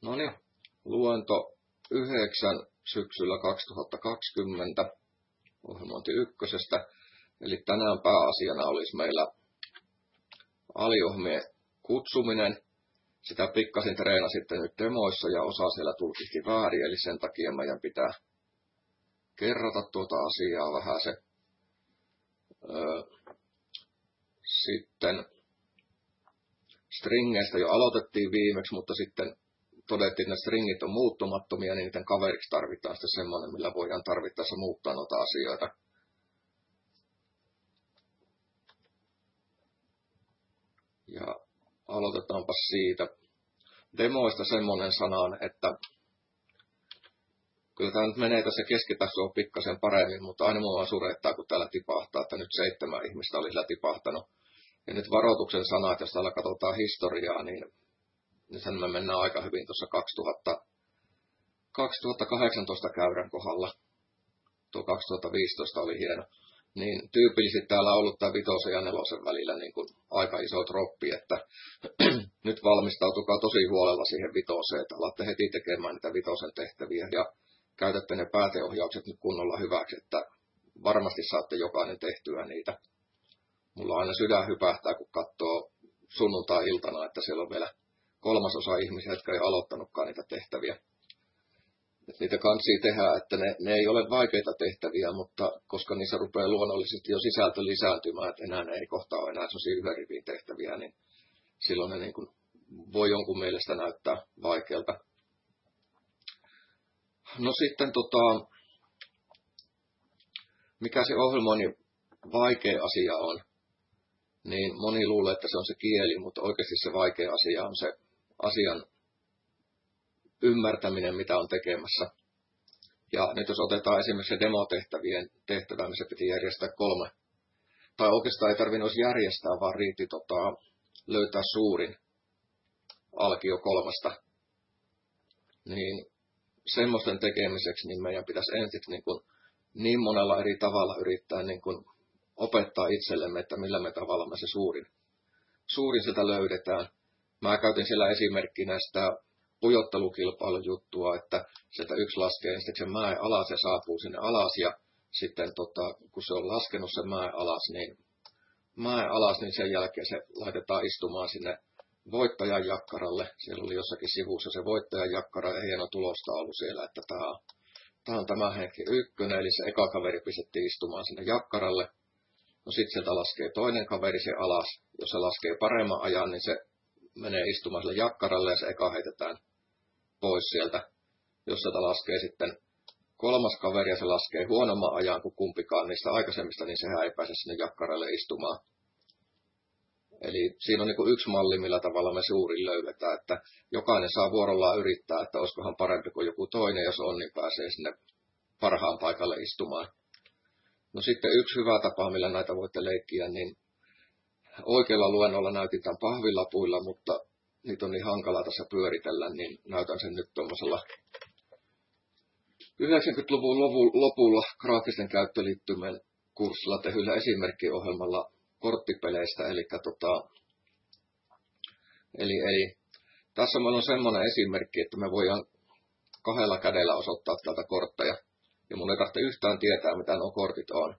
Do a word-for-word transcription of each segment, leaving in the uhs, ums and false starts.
No niin, luento yhdeksän syksyllä kaksituhattakaksikymmentä ohjelmointi ykkösestä. Eli tänään pääasiana olisi meillä aliohmien kutsuminen. Sitä pikkasin treenasitte nyt demoissa ja osa siellä tulkitsi väärin, eli sen takia meidän pitää kerrata tuota asiaa vähän se. Öö, sitten stringeistä jo aloitettiin viimeksi, mutta sitten todettiin, että stringit on muuttumattomia, niin niiden kaveriksi tarvitaan sitten semmoinen, millä voidaan tarvittaessa muuttaa noita asioita. Ja aloitetaanpa siitä. Demoista semmoinen sanan, että kyllä tämä nyt menee tässä keskitasoa pikkasen paremmin, mutta aina mua surettaa, kun täällä tipahtaa, että nyt seitsemän ihmistä oli sillä tipahtanut. Ja nyt varoituksen sana, että jos täällä katsotaan historiaa, niin nythän me mennään aika hyvin tuossa kaksituhattakahdeksantoista käyrän kohdalla. Tuo kaksituhattaviisitoista oli hieno. Niin tyypillisesti täällä on ollut tämä vitosen ja nelosen välillä niin kuin aika iso droppi, että nyt valmistautukaa tosi huolella siihen vitoseen, että alatte heti tekemään niitä vitosen tehtäviä ja käytätte ne pääteohjaukset nyt kunnolla hyväksi, että varmasti saatte jokainen tehtyä niitä. Mulla aina sydän hypähtää, kun katsoo sunnuntai-iltana, että siellä on vielä kolmasosa ihmisiä, jotka ei aloittanutkaan niitä tehtäviä. Et niitä kansi tehdä, että ne, ne ei ole vaikeita tehtäviä, mutta koska niissä rupeaa luonnollisesti jo sisältö lisääntymään, että enää ne ei kohta ole enää sellaisia yhden rivin tehtäviä, niin silloin ne niin kuin voi jonkun mielestä näyttää vaikealta. No sitten tota, mikä se ohjelmoinnin vaikea asia on, niin moni luulee, että se on se kieli, mutta oikeasti se vaikea asia on se asian ymmärtäminen, mitä on tekemässä. Ja nyt jos otetaan esimerkiksi se demotehtävien tehtävä, missä piti järjestää kolme, tai oikeastaan ei tarvinnut järjestää, vaan riitti tota, löytää suurin alkio kolmesta, niin semmoisten tekemiseksi niin meidän pitäisi ensiksi niin, kuin, niin monella eri tavalla yrittää niin kuin opettaa itsellemme, että millä me tavalla me se suurin, suurin sieltä löydetään. Mä käytin siellä esimerkkinä sitä pujottelukilpailujuttua, että sieltä yksi laskee ensiksi sen mäen alas ja saapuu sinne alas, ja sitten tota, kun se on laskenut sen mäen alas, niin mäen alas, niin sen jälkeen se laitetaan istumaan sinne voittajan jakkaralle. Siellä oli jossakin sivussa se voittajan jakkara ja hieno tulosta ollut siellä, että tämä on, tämä on tämä hetki ykkönen, eli se eka kaveri pistettiin istumaan sinne jakkaralle. No sitten sieltä laskee toinen kaveri se alas, jos se laskee paremman ajan, niin se menee istumaan sille jakkaralle ja se eka heitetään pois sieltä. Jos sieltä laskee sitten kolmas kaveri ja se laskee huonomman ajan kuin kumpikaan niistä aikaisemmista, niin sehän ei pääse sinne jakkaralle istumaan. Eli siinä on niin kuin yksi malli, millä tavalla me suurin löydetään, että jokainen saa vuorollaan yrittää, että olisikohan parempi kuin joku toinen, jos on, niin pääsee sinne parhaan paikalle istumaan. No sitten yksi hyvä tapa, millä näitä voitte leikkiä, niin oikealla luennolla näytin tämän pahvilapuilla, mutta niitä on niin hankalaa tässä pyöritellä, niin näytän sen nyt tuollaisella yhdeksänkymmentäluvun lopulla graafisten käyttöliittymien kurssilla tehdyllä esimerkkiohjelmalla korttipeleistä. Eli, tota, eli, eli tässä meillä on semmoinen esimerkki, että me voidaan kahdella kädellä osoittaa täältä kortteja. Ja mun ei tarvitse yhtään tietää, mitä nuo kortit on.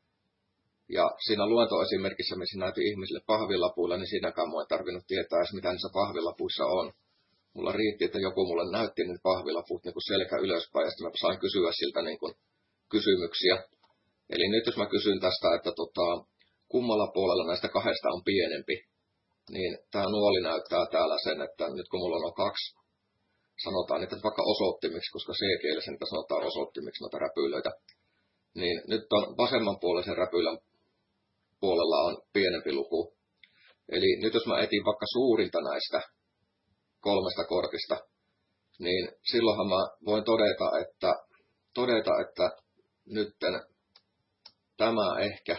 Ja siinä luentoesimerkissä, missä näytin ihmisille pahvilapuilla, niin siinäkään mua ei tarvinnut tietää edes, mitä niissä pahvilapuissa on. Mulla riitti, että joku mulle näytti ne pahvilaput niin kuin selkä ylöspäin, ja sitten mä sain kysyä siltä niin kuin kysymyksiä. Eli nyt jos mä kysyn tästä, että tota, kummalla puolella näistä kahdesta on pienempi, niin tämä nuoli näyttää täällä sen, että nyt kun mulla on kaksi, sanotaan niitä vaikka osoittimiksi, koska C-kielessä niitä sanotaan osoittimiksi noita räpylöitä, niin nyt on vasemmanpuolisen räpylän puolella on pienempi luku. Eli nyt jos mä etin vaikka suurinta näistä kolmesta kortista, niin silloinhan mä voin todeta, että, todeta, että nytten tämä ehkä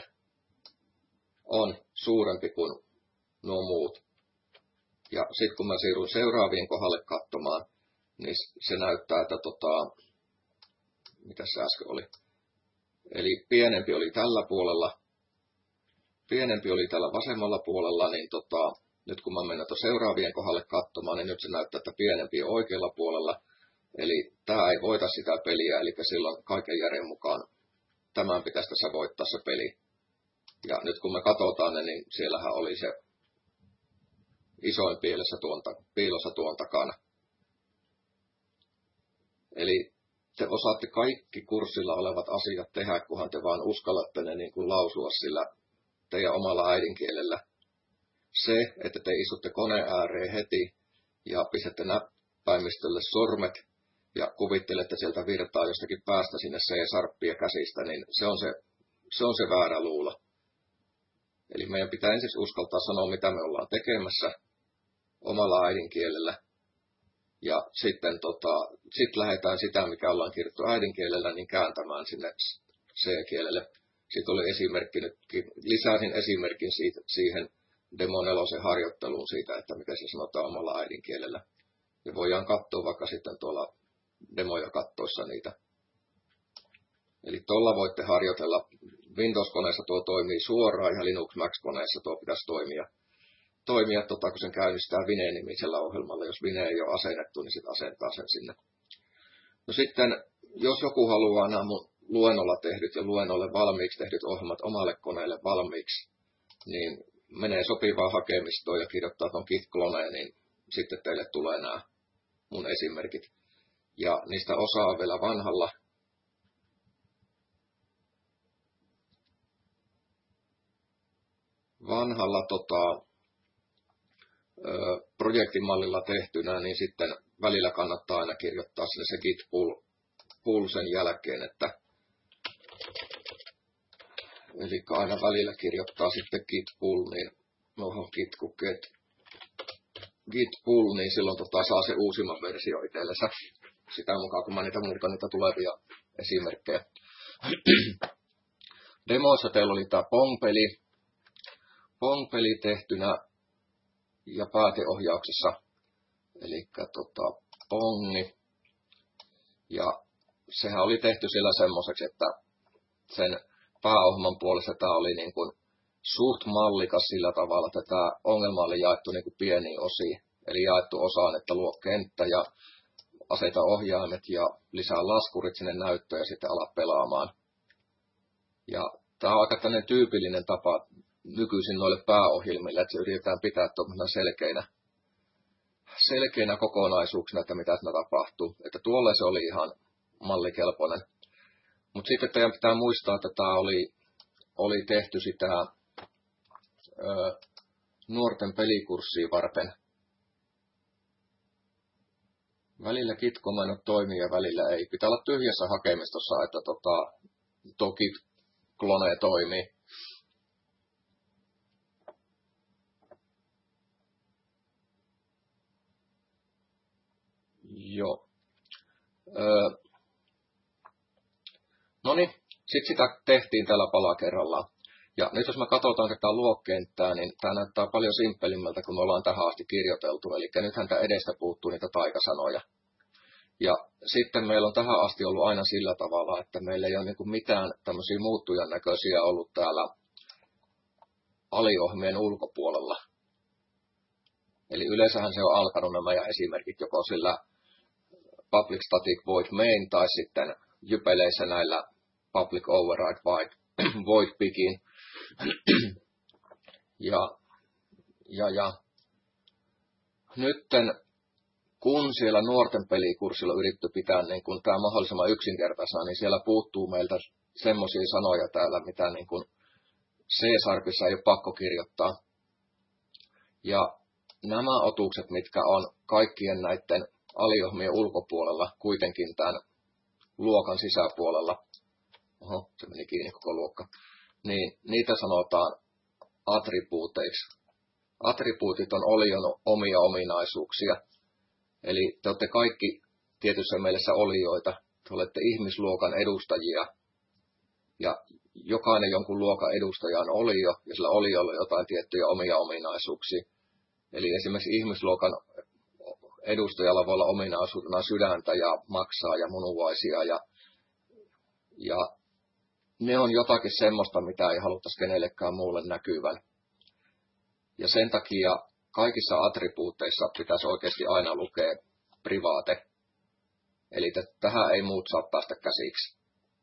on suurempi kuin nuo muut. Ja sitten kun mä siirryn seuraaviin kohdalle katsomaan, niin se näyttää, että tota, mitä se äsken oli. Eli pienempi oli tällä puolella, pienempi oli tällä vasemmalla puolella, niin tota, nyt kun mä menen tuon seuraavien kohdalle katsomaan, niin nyt se näyttää, että pienempi on oikealla puolella. Eli tämä ei voita sitä peliä, eli silloin kaiken järjen mukaan tämän pitäisi tässä voittaa se peli. Ja nyt kun me katsotaan ne, niin siellähän oli se isoin piilessä tuon, piilossa tuon takana. Eli te osaatte kaikki kurssilla olevat asiat tehdä, kunhan te vaan uskallatte ne niin kuin lausua sillä teidän omalla äidinkielellä. Se, että te istutte koneen ääreen heti ja pistätte näppäimistölle sormet ja kuvittelette sieltä virtaa jostakin päästä sinne C-sarppia käsistä, niin se on se, se on se väärä luulo. Eli meidän pitää ensin uskaltaa sanoa, mitä me ollaan tekemässä omalla äidinkielellä. Ja sitten tota, sit lähdetään sitä, mikä ollaan kirjoittu äidinkielellä, niin kääntämään sinne C-kielelle. Sitten oli esimerkki nytkin, lisäsin esimerkin siitä, siihen Demo nelosen harjoitteluun siitä, että miten se sanotaan omalla äidinkielellä. Ja voidaan katsoa vaikka sitten tuolla demoja kattoissa niitä. Eli tuolla voitte harjoitella. Windows-koneessa tuo toimii suoraan ja Linux Mac-koneessa tuo pitäisi toimia. Toimia tota, kun sen käynnistää Vine-nimisellä ohjelmalla. Jos Vine ei ole asennettu, niin sitten asentaa sen sinne. No sitten, jos joku haluaa nämä mun luennolla tehdyt ja luennolle valmiiksi tehdyt ohjelmat omalle koneelle valmiiksi, niin menee sopivaan hakemistoon ja kirjoittaa tuon git-cloneen, niin sitten teille tulee nämä mun esimerkit. Ja niistä osa on vielä vanhalla. Vanhalla tota, projektimallilla tehtynä, niin sitten välillä kannattaa aina kirjoittaa sinne se git pull, pull sen jälkeen, että eli aina välillä kirjoittaa sitten git pull, niin nohon git kun get, git pull, niin silloin tota saa se uusimman versio itsellensä sitä mukaan, kun mä niitä muuta niitä tulevia esimerkkejä. Demoissa teillä oli tämä Pong-peli, Pong-peli tehtynä ja pääteohjauksessa, eli tota, Pongi. Ja sehän oli tehty sillä semmoiseksi, että sen pääohjelman puolesta tämä oli niin kuin suht mallikas sillä tavalla, että tämä ongelma oli jaettu niin kuin pieniin osiin. Eli jaettu osaan, että luo kenttä ja aseta ohjaimet ja lisää laskurit sinne näyttöön ja sitten ala pelaamaan. Ja tämä on aika tämmöinen tyypillinen tapa nykyisin noille pääohjelmille, että se yritetään pitää tuollaisena selkeinä, selkeinä kokonaisuuksina, että mitä siinä tapahtuu. Että tuolle se oli ihan mallikelpoinen. Mutta sitten teidän pitää muistaa, että tämä oli, oli tehty sitä ö, nuorten pelikurssia varten. Välillä git-komennot toimii ja välillä ei. Pitää olla tyhjässä hakemistossa, että tota, tuo git-klone toimii. Joo. Öö. No niin, sitten sitä tehtiin tällä palakerralla. Ja nyt jos me katsotaan tätä luokkenttää, niin tämä näyttää paljon simppelimmältä kuin me ollaan tähän asti kirjoiteltu. Eli nythän tämä edestä puuttuu niitä taikasanoja. Ja sitten meillä on tähän asti ollut aina sillä tavalla, että meillä ei ole niin kuin mitään tämmöisiä muuttujan näköisiä ollut täällä aliohjelmien ulkopuolella. Eli yleensähän se on alkanut nämä ja esimerkit joko sillä public static void main tai sitten jypeleissä näillä public override void, void begin. ja, ja, ja nytten kun siellä nuorten pelikurssilla yritetty pitää niin kun tämä mahdollisimman yksinkertaisena, niin siellä puuttuu meiltä semmoisia sanoja täällä, mitä niin kun C-sarpissa ei ole pakko kirjoittaa. Ja nämä otukset, mitkä on kaikkien näiden aliohjelmien ulkopuolella, kuitenkin tämän luokan sisäpuolella, oho, se meni kiinni koko luokka, niin niitä sanotaan attribuuteiksi. Attribuutit on olion omia ominaisuuksia. Eli te olette kaikki tietyssä mielessä olioita, te olette ihmisluokan edustajia, ja jokainen jonkun luokan edustaja on olio, ja sillä oliolla on jotain tiettyjä omia ominaisuuksia. Eli esimerkiksi ihmisluokan edustajalla voi olla ominaisuutena sydäntä ja maksaa ja munuaisia, ja, ja ne on jotakin semmoista, mitä ei haluttaisi kenellekään muulle näkyvän. Ja sen takia kaikissa attribuuteissa pitäisi oikeasti aina lukea private. Eli tähän ei muut saa päästä käsiksi.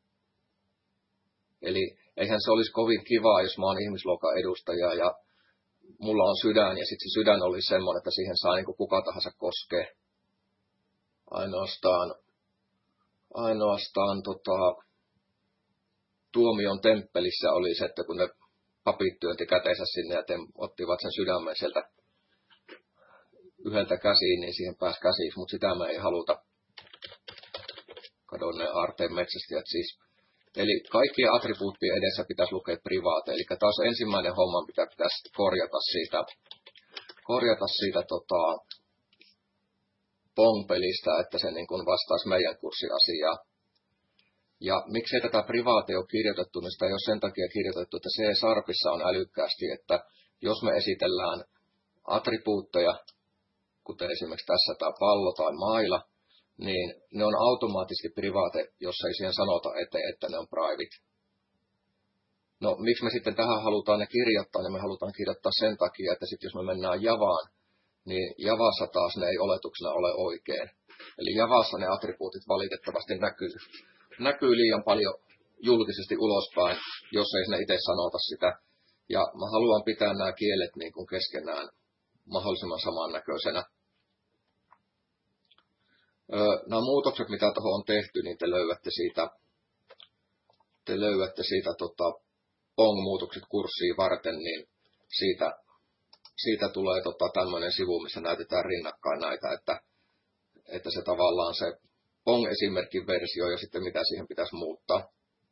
Eli eihän se olisi kovin kivaa, jos mä oon ihmisluokan edustaja ja mulla on sydän ja sitten se sydän olisi semmoinen, että siihen saa niin kuin kuka tahansa koskea. Ainoastaan, ainoastaan tota, tuomion temppelissä oli se, että kun ne papit työnti käteensä sinne ja te ottivat sen sydämen sieltä yhdeltä käsiin, niin siihen pääsi käsiksi, mutta sitä me ei haluta. Kadonneen aarteen metsästäjät siis. Eli kaikkien attribuuttien edessä pitäisi lukea private. Eli taas ensimmäinen homma, mitä pitäisi korjata siitä, korjata siitä tota, Pong-pelistä, että se niin kuin vastaisi meidän kurssiasiaa. Ja miksei tätä private ole kirjoitettu, niin sitä ei ole sen takia kirjoitettu, että C-sharpissa on älykkäästi, että jos me esitellään attribuutteja, kuten esimerkiksi tässä tämä pallo tai maila, niin ne on automaattisesti private, jos ei siihen sanota eteen, että ne on private. No, miksi me sitten tähän halutaan ne kirjoittaa, niin me halutaan kirjoittaa sen takia, että sitten jos me mennään Javaan, niin Javassa taas ne ei oletuksena ole oikein. Eli Javassa ne attribuutit valitettavasti näkyy, näkyy liian paljon julkisesti ulospäin, jos ei ne itse sanota sitä. Ja mä haluan pitää nämä kielet niin kuin keskenään mahdollisimman samannäköisenä. Nämä muutokset, mitä tuohon on tehty, niin te löydätte siitä, te löydätte siitä tota, Pong-muutokset kurssiin varten, niin siitä, siitä tulee tota, tämmöinen sivu, missä näytetään rinnakkain näitä, että, että se tavallaan se Pong-esimerkin versio ja sitten mitä siihen pitäisi muuttaa.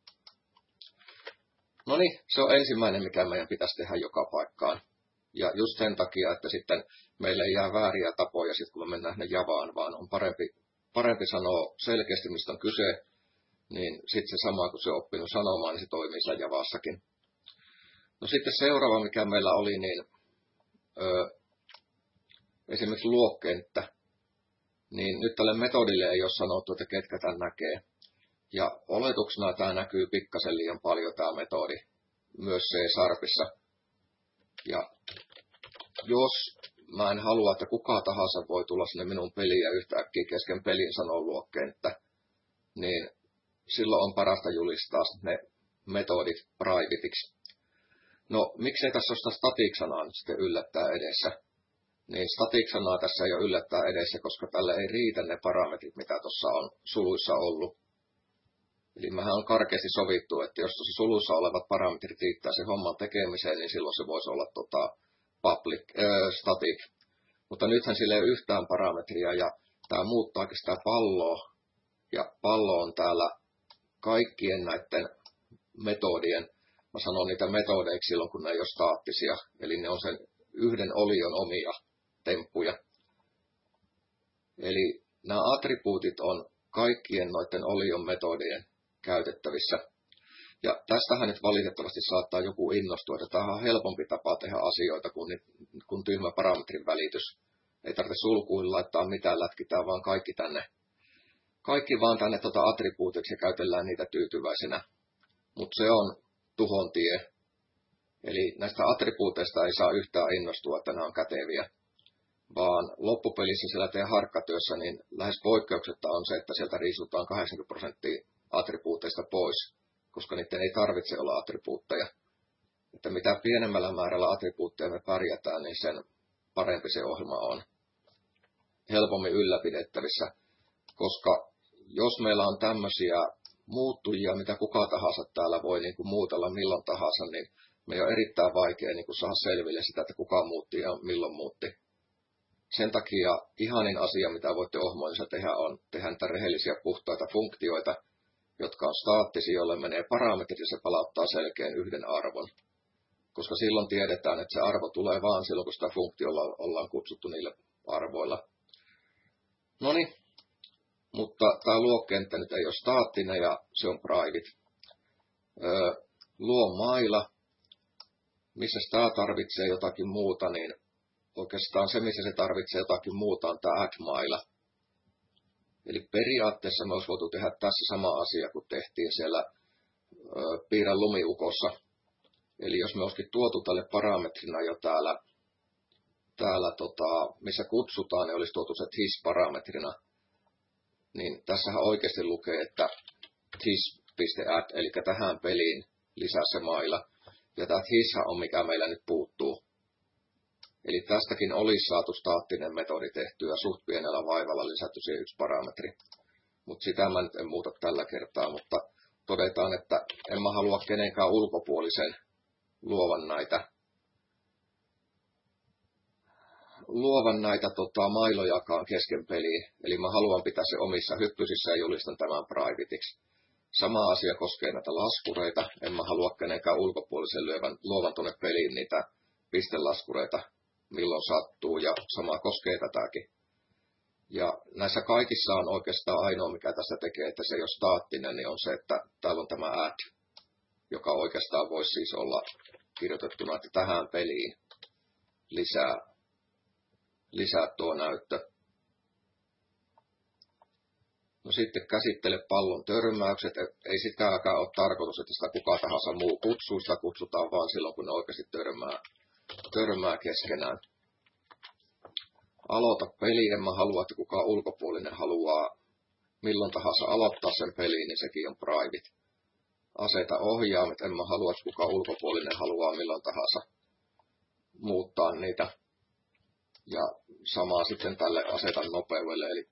No niin, se on ensimmäinen, mikä meidän pitäisi tehdä joka paikkaan. Ja just sen takia, että sitten meille ei jää vääriä tapoja, sit kun me mennään ne Javaan, vaan on parempi, parempi sanoa selkeästi, mistä on kyse, niin sitten se sama, kun se on oppinut sanomaan, niin se toimii siellä Javassakin. No sitten seuraava, mikä meillä oli, niin ö, esimerkiksi luokkenttä. Niin nyt tälle metodille ei ole sanottu, että ketkä tämän näkee. Ja oletuksena tämä näkyy pikkasen liian paljon tämä metodi, myös C-sharpissa. Ja jos mä en halua, että kuka tahansa voi tulla sinne minun peliin ja yhtäkkiä kesken pelin sanoa luokkenttä, niin silloin on parasta julistaa ne metodit privateiksi. No, miksei tässä ole sitä static-sanaa nyt sitten yllättää edessä? Niin static-sanaa tässä ei ole yllättää edessä, koska tälle ei riitä ne parametrit, mitä tuossa on suluissa ollut. Eli mehän on karkeasti sovittu, että jos tuossa suluissa olevat parametrit riittää sen homman tekemiseen, niin silloin se voisi olla tota, public, äh, static. Mutta nythän sillä ei ole yhtään parametria, ja tämä muuttaakin sitä palloa. Ja pallo on täällä kaikkien näiden metodien, mä sanon niitä metodeiksi silloin, kun ne ei ole staattisia. Eli ne on sen yhden olion omia temppuja. Eli nämä attribuutit on kaikkien noiden olion metodien käytettävissä. Ja tästähän nyt valitettavasti saattaa joku innostua, että tämä on helpompi tapa tehdä asioita kuin, kuin tyhmä parametrin välitys. Ei tarvitse sulkuihin laittaa mitään, lätkitään vaan kaikki tänne. Kaikki vaan tänne tuota attribuutiksi ja käytellään niitä tyytyväisenä. Mutta se on tuhon tie. Eli näistä attribuuteista ei saa yhtään innostua, että nämä on käteviä. Vaan loppupelissä siellä teidän harkkatyössä, niin lähes poikkeuksetta on se, että sieltä riisutaan kahdeksankymmentä prosenttia attribuuteista pois, koska niiden ei tarvitse olla attribuutteja. Että mitä pienemmällä määrällä attribuutteja me pärjätään, niin sen parempi se ohjelma on. Helpommin ylläpidettävissä, koska jos meillä on tämmöisiä muuttujia, mitä kuka tahansa täällä voi niin kuin muutella milloin tahansa, niin me on erittäin vaikea niin kuin saada selville sitä, että kuka muutti ja milloin muutti. Sen takia ihanin asia, mitä voitte ohjelmoinnissa tehdä, on tehdä niitä rehellisiä puhtaita funktioita, jotka on staattisia, joille menee parametrit ja se palauttaa selkeän yhden arvon. Koska silloin tiedetään, että se arvo tulee vaan silloin, kun sitä funktiolla ollaan kutsuttu niillä arvoilla. No niin, mutta tämä luokenttä nyt ei ole staattinen ja se on private. Öö, luo maila. Missä tämä tarvitsee jotakin muuta, niin oikeastaan se, missä se tarvitsee jotakin muuta, on tämä add-maila. Eli periaatteessa me olisi voitu tehdä tässä sama asia, kuin tehtiin siellä ö, piirrän lumiukossa. Eli jos me olisikin tuotu tälle parametrina jo täällä täällä tota, missä kutsutaan, niin olisi tuotu se this-parametrina, niin tässähän oikeasti lukee, että this.add, eli tähän peliin lisää se maila. Ja tämä this on mikä meillä nyt puuttuu. Eli tästäkin olisi saatu staattinen metodi tehtyä suht pienellä vaivalla lisätty siihen yksi parametri. Mutta sitä mä nyt en muuta tällä kertaa, mutta todetaan, että en mä halua kenenkään ulkopuolisen luovan näitä, luovan näitä tota, mailojakaan kesken peliin. Eli mä haluan pitää se omissa hyppysissä ja julistan tämän privateiksi. Sama asia koskee näitä laskureita. En mä halua kenenkään ulkopuolisen luovan, luovan tuonne peliin niitä pistelaskureita milloin sattuu, ja sama koskee tätäkin. Ja näissä kaikissa on oikeastaan ainoa, mikä tässä tekee, että se ei ole staattinen, niin on se, että täällä on tämä add, joka oikeastaan voisi siis olla kirjoitettuna, että tähän peliin lisää, lisää tuo näyttö. No sitten käsittele pallon törmäykset. Ei sitäkään ole tarkoitus, että sitä kuka tahansa muu kutsuu. Sitä kutsutaan vaan silloin, kun ne oikeasti törmää, törmää keskenään. Aloita peli. En mä halua, että kukaan ulkopuolinen haluaa milloin tahansa aloittaa sen peliin, niin sekin on private. Aseta ohjaamet. En mä halua, että kukaan ulkopuolinen haluaa milloin tahansa muuttaa niitä. Ja samaa sitten tälle asetan nopeudelle. Eli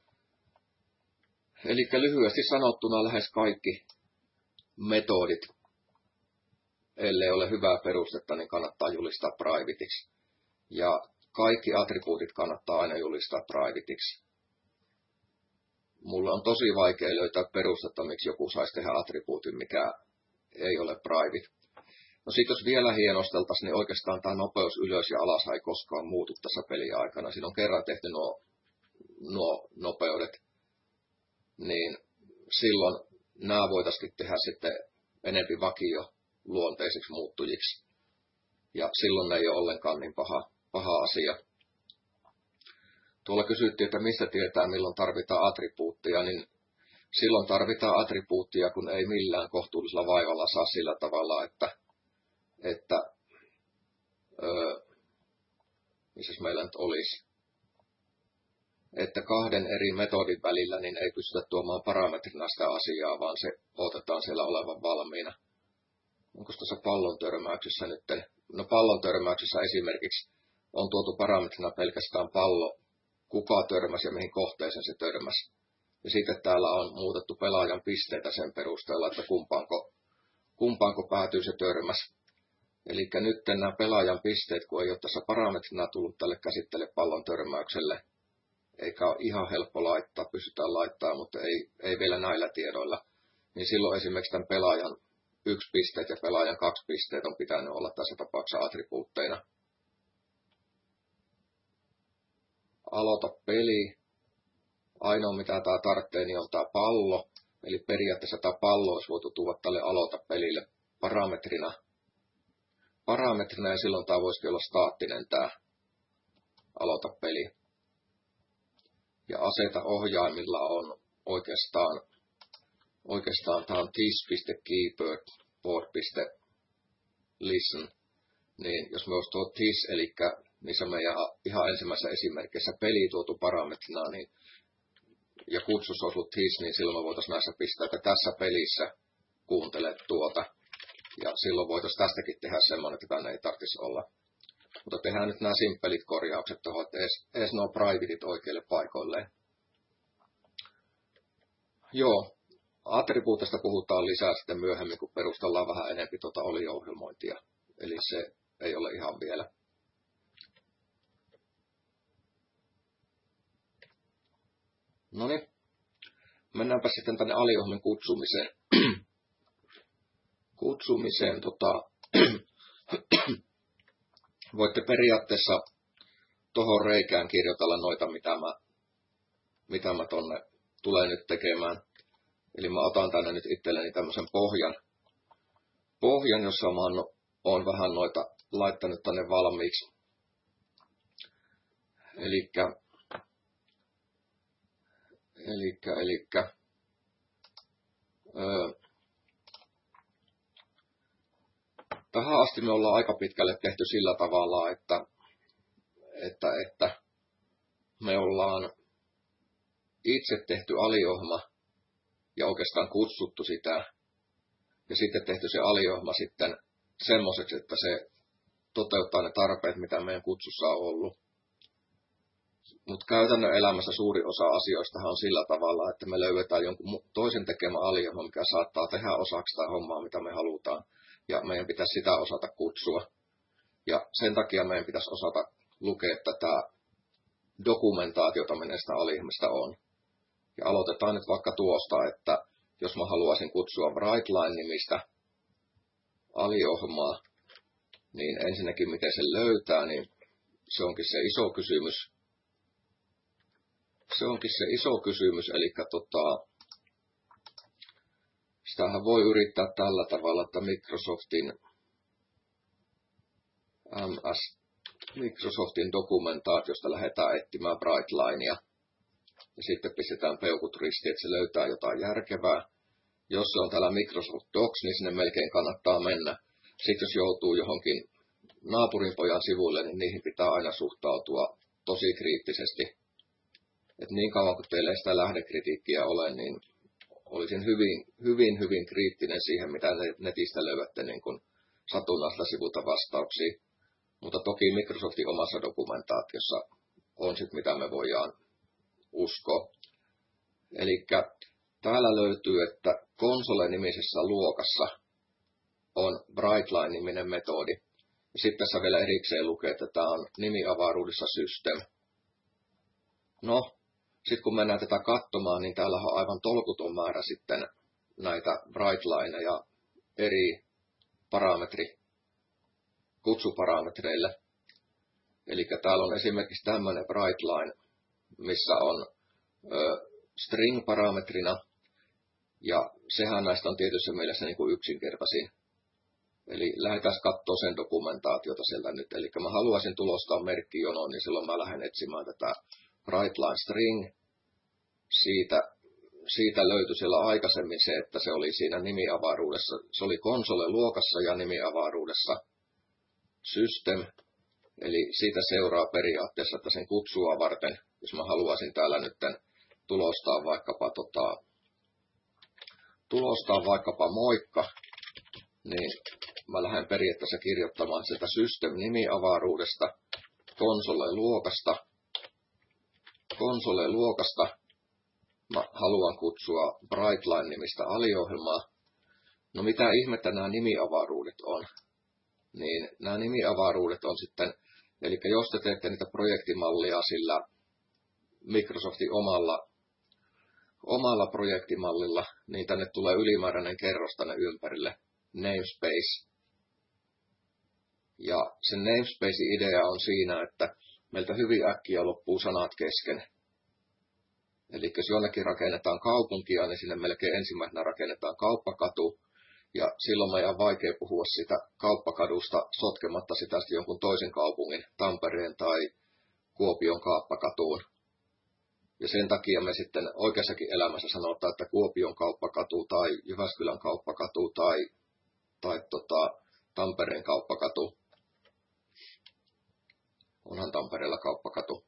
Eli lyhyesti sanottuna lähes kaikki metodit, ellei ole hyvää perustetta, niin kannattaa julistaa privateiksi. Ja kaikki attribuutit kannattaa aina julistaa privateiksi. Mulla on tosi vaikea löytää perustetta, miksi joku saisi tehdä attribuutin, mikä ei ole private. No sit jos vielä hienosteltaisiin, niin oikeastaan tämä nopeus ylös ja alas ei koskaan muutu tässä pelin aikana. Siinä on kerran tehty nuo, nuo nopeudet. Niin silloin nämä voitaisiin tehdä sitten enempi vakio luonteisiksi muuttujiksi. Ja silloin ne ei ole ollenkaan niin paha, paha asia. Tuolla kysyttiin, että mistä tietää, milloin tarvitaan attribuuttia, niin silloin tarvitaan attribuuttia, kun ei millään kohtuullisella vaivalla saa sillä tavalla, että, että öö, missäs meillä nyt olisi, että kahden eri metodin välillä niin ei pystytä tuomaan parametrina sitä asiaa, vaan se otetaan siellä olevan valmiina. Onko tuossa pallon törmäyksessä nyt? No pallon törmäyksessä esimerkiksi on tuotu parametrina pelkästään pallo, kuka törmäsi ja mihin kohteeseen se törmäsi. Ja sitten täällä on muutettu pelaajan pisteitä sen perusteella, että kumpaanko, kumpaanko päätyy se törmäs. Eli nyt nämä pelaajan pisteet, kun ei ole tässä parametrina tullut tälle käsittele pallon törmäykselle, eikä ole ihan helppo laittaa, pystytään laittamaan, mutta ei, ei vielä näillä tiedoilla, niin silloin esimerkiksi tämän pelaajan yksi pisteet ja pelaajan kaksi pisteet on pitänyt olla tässä tapauksessa attribuutteina. Aloita peli. Ainoa mitä tämä tarvitsee, niin on tämä pallo. Eli periaatteessa tämä pallo olisi voitu tuoda tälle aloita pelille parametrina. Parametrina ja silloin tämä voisikin olla staattinen tämä aloita peli. Ja aseta ohjaimilla on oikeastaan, oikeastaan tämä on this.keyboard.listen. Niin jos me olisi tuo this, eli niissä meidän ihan ensimmäisessä esimerkissä peli tuotu parametrina, niin, ja kutsus olisi ollut this, niin silloin me voitaisiin näissä pistää, että tässä pelissä kuuntele tuota. Ja silloin voitaisiin tästäkin tehdä semmoinen, että tänne ei tarvitsisi olla. Mutta tehdään nyt nämä simppelit korjaukset tuohon, että edes, edes nuo privatit oikeille paikoilleen. Joo, attribuutista puhutaan lisää sitten myöhemmin, kun perustellaan vähän enemmän tuota olio-ohjelmointia. Eli se ei ole ihan vielä. No niin, mennäänpä sitten tänne aliohjelmin kutsumiseen. kutsumiseen tota, voitte periaatteessa tuohon reikään kirjoitella noita, mitä mä, mitä mä tonne tulen nyt tekemään. Eli mä otan tänne nyt itselleni tämmöisen pohjan, pohjan jossa mä oon, oon vähän noita laittanut tänne valmiiksi. Elikkä, elikkä, elikkä, öö, tähän asti me ollaan aika pitkälle tehty sillä tavalla, että, että, että me ollaan itse tehty aliohjelma ja oikeastaan kutsuttu sitä ja sitten tehty se aliohjelma sitten semmoiseksi, että se toteuttaa ne tarpeet, mitä meidän kutsussa on ollut. Mutta käytännön elämässä suuri osa asioista on sillä tavalla, että me löydetään jonkun toisen tekemä aliohjelma, mikä saattaa tehdä osaksi sitä hommaa, mitä me halutaan. Ja meidän pitäisi sitä osata kutsua. Ja sen takia meidän pitäisi osata lukea tätä dokumentaatiota, mitä näistä aliohjelmista on. Ja aloitetaan nyt vaikka tuosta, että jos mä haluaisin kutsua Brightline-nimistä aliohjelmaa, niin ensinnäkin miten se löytää, niin se onkin se iso kysymys. Se onkin se iso kysymys, eli tota, sitähän voi yrittää tällä tavalla, että Microsoftin, M S, Microsoftin dokumentaatiosta lähdetään etsimään Brightlinea. Ja sitten pistetään peukut ristiin, että se löytää jotain järkevää. Jos se on täällä Microsoft Docs, niin sinne melkein kannattaa mennä. Sitten jos joutuu johonkin naapurinpojan sivuille, niin niihin pitää aina suhtautua tosi kriittisesti. Et niin kauan kuin teillä ei sitä lähdekritiikkiä ole, niin olisin hyvin, hyvin, hyvin kriittinen siihen, mitä netistä löydätte niin kuin satunnaista sivulta vastauksia. Mutta toki Microsoftin omassa dokumentaatiossa on sitten, mitä me voidaan uskoa. Eli täällä löytyy, että Console-nimisessä luokassa on Brightline-niminen metodi. Ja sitten tässä vielä erikseen lukee, että tämä on nimiavaruudessa system. No, sitten kun mennään tätä katsomaan, niin täällä on aivan tolkuton määrä sitten näitä Brightlineja eri parametri, kutsuparametreille. Eli täällä on esimerkiksi tämmöinen Brightline, missä on ö, string-parametrina, ja sehän näistä on tietyssä mielessä niin kuin yksinkertaisin. Eli lähdetään katsoa sen dokumentaatiota sieltä nyt. Eli mä haluaisin tulostaa merkkijonoon, niin silloin mä lähden etsimään tätä Brightline string. Siitä, siitä löytyi siellä aikaisemmin se, että se oli siinä nimiavaruudessa. Se oli konsole-luokassa ja nimiavaruudessa system. Eli siitä seuraa periaatteessa, että sen kutsua varten, jos mä haluaisin täällä nyt tulostaa vaikkapa, tota, tulostaa vaikkapa moikka, niin mä lähden periaatteessa kirjoittamaan sieltä system-nimiavaruudesta, konsole-luokasta, konsole-luokasta. Mä haluan kutsua Brightline-nimistä aliohjelmaa. No mitä ihmettä nämä nimiavaruudet on? Niin nämä nimiavaruudet on sitten, eli jos te teette niitä projektimallia sillä Microsoftin omalla, omalla projektimallilla, niin tänne tulee ylimääräinen kerros tänne ympärille, namespace. Ja sen namespace-idea on siinä, että meiltä hyvin äkkiä loppuu sanat kesken. Eli jos jonnekin rakennetaan kaupunkia, niin sinne melkein ensimmäisenä rakennetaan kauppakatu. Ja silloin meidän on vaikea puhua sitä kauppakadusta sotkematta sitä jonkun toisen kaupungin, Tampereen tai Kuopion kauppakatuun. Ja sen takia me sitten oikeassakin elämässä sanotaan, että Kuopion kauppakatu tai Jyväskylän kauppakatu tai, tai tota, Tampereen kauppakatu. Onhan Tampereella kauppakatu.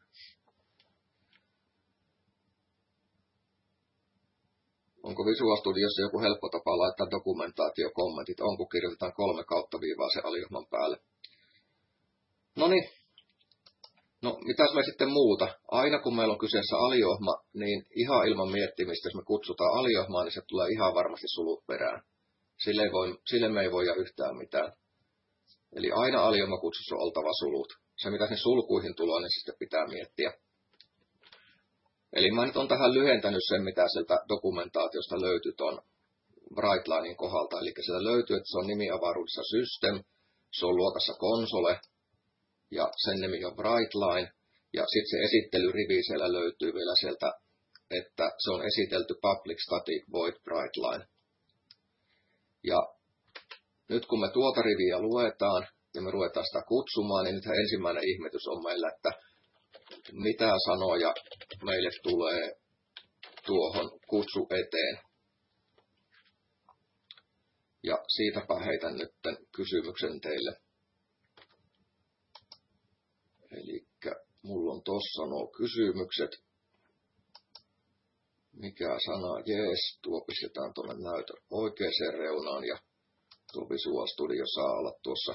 Onko Visual Studiossa joku helppo tapa laittaa dokumentaatiokommentit? Onko kirjoitetaan kolme kautta viivaa se aliohjelman päälle? Noniin. No, mitäs me sitten muuta? Aina kun meillä on kyseessä aliohjelma, niin ihan ilman miettimistä, jos me kutsutaan aliohjelmaa, niin se tulee ihan varmasti sulut perään. Sille, ei voi, sille me ei voida yhtään mitään. Eli aina aliohjelmakutsussa on oltava sulut. Se, mitä sinne sulkuihin tulee, niin sitten pitää miettiä. Eli mä nyt on tähän lyhentänyt sen, mitä sieltä dokumentaatiosta löytyy tuon Brightlinein kohdalta. Eli sieltä löytyy, että se on nimiavaruudessa system, se on luokassa konsole, ja sen nimi on Brightline. Ja sitten se esittelyrivi siellä löytyy vielä sieltä, että se on esitelty public static void Brightline. Ja nyt kun me tuota riviä luetaan, ja me ruvetaan sitä kutsumaan, niin nythän ensimmäinen ihmetys on meillä, että mitä sanoja meille tulee tuohon kutsu eteen. Ja siitäpä heitän nyt kysymyksen teille. Eli on tossa nuo kysymykset. Mikä sana? Jees, tuo pistetään tuonne näytön oikeaan reunaan ja tuo Visual Studio saa olla tuossa.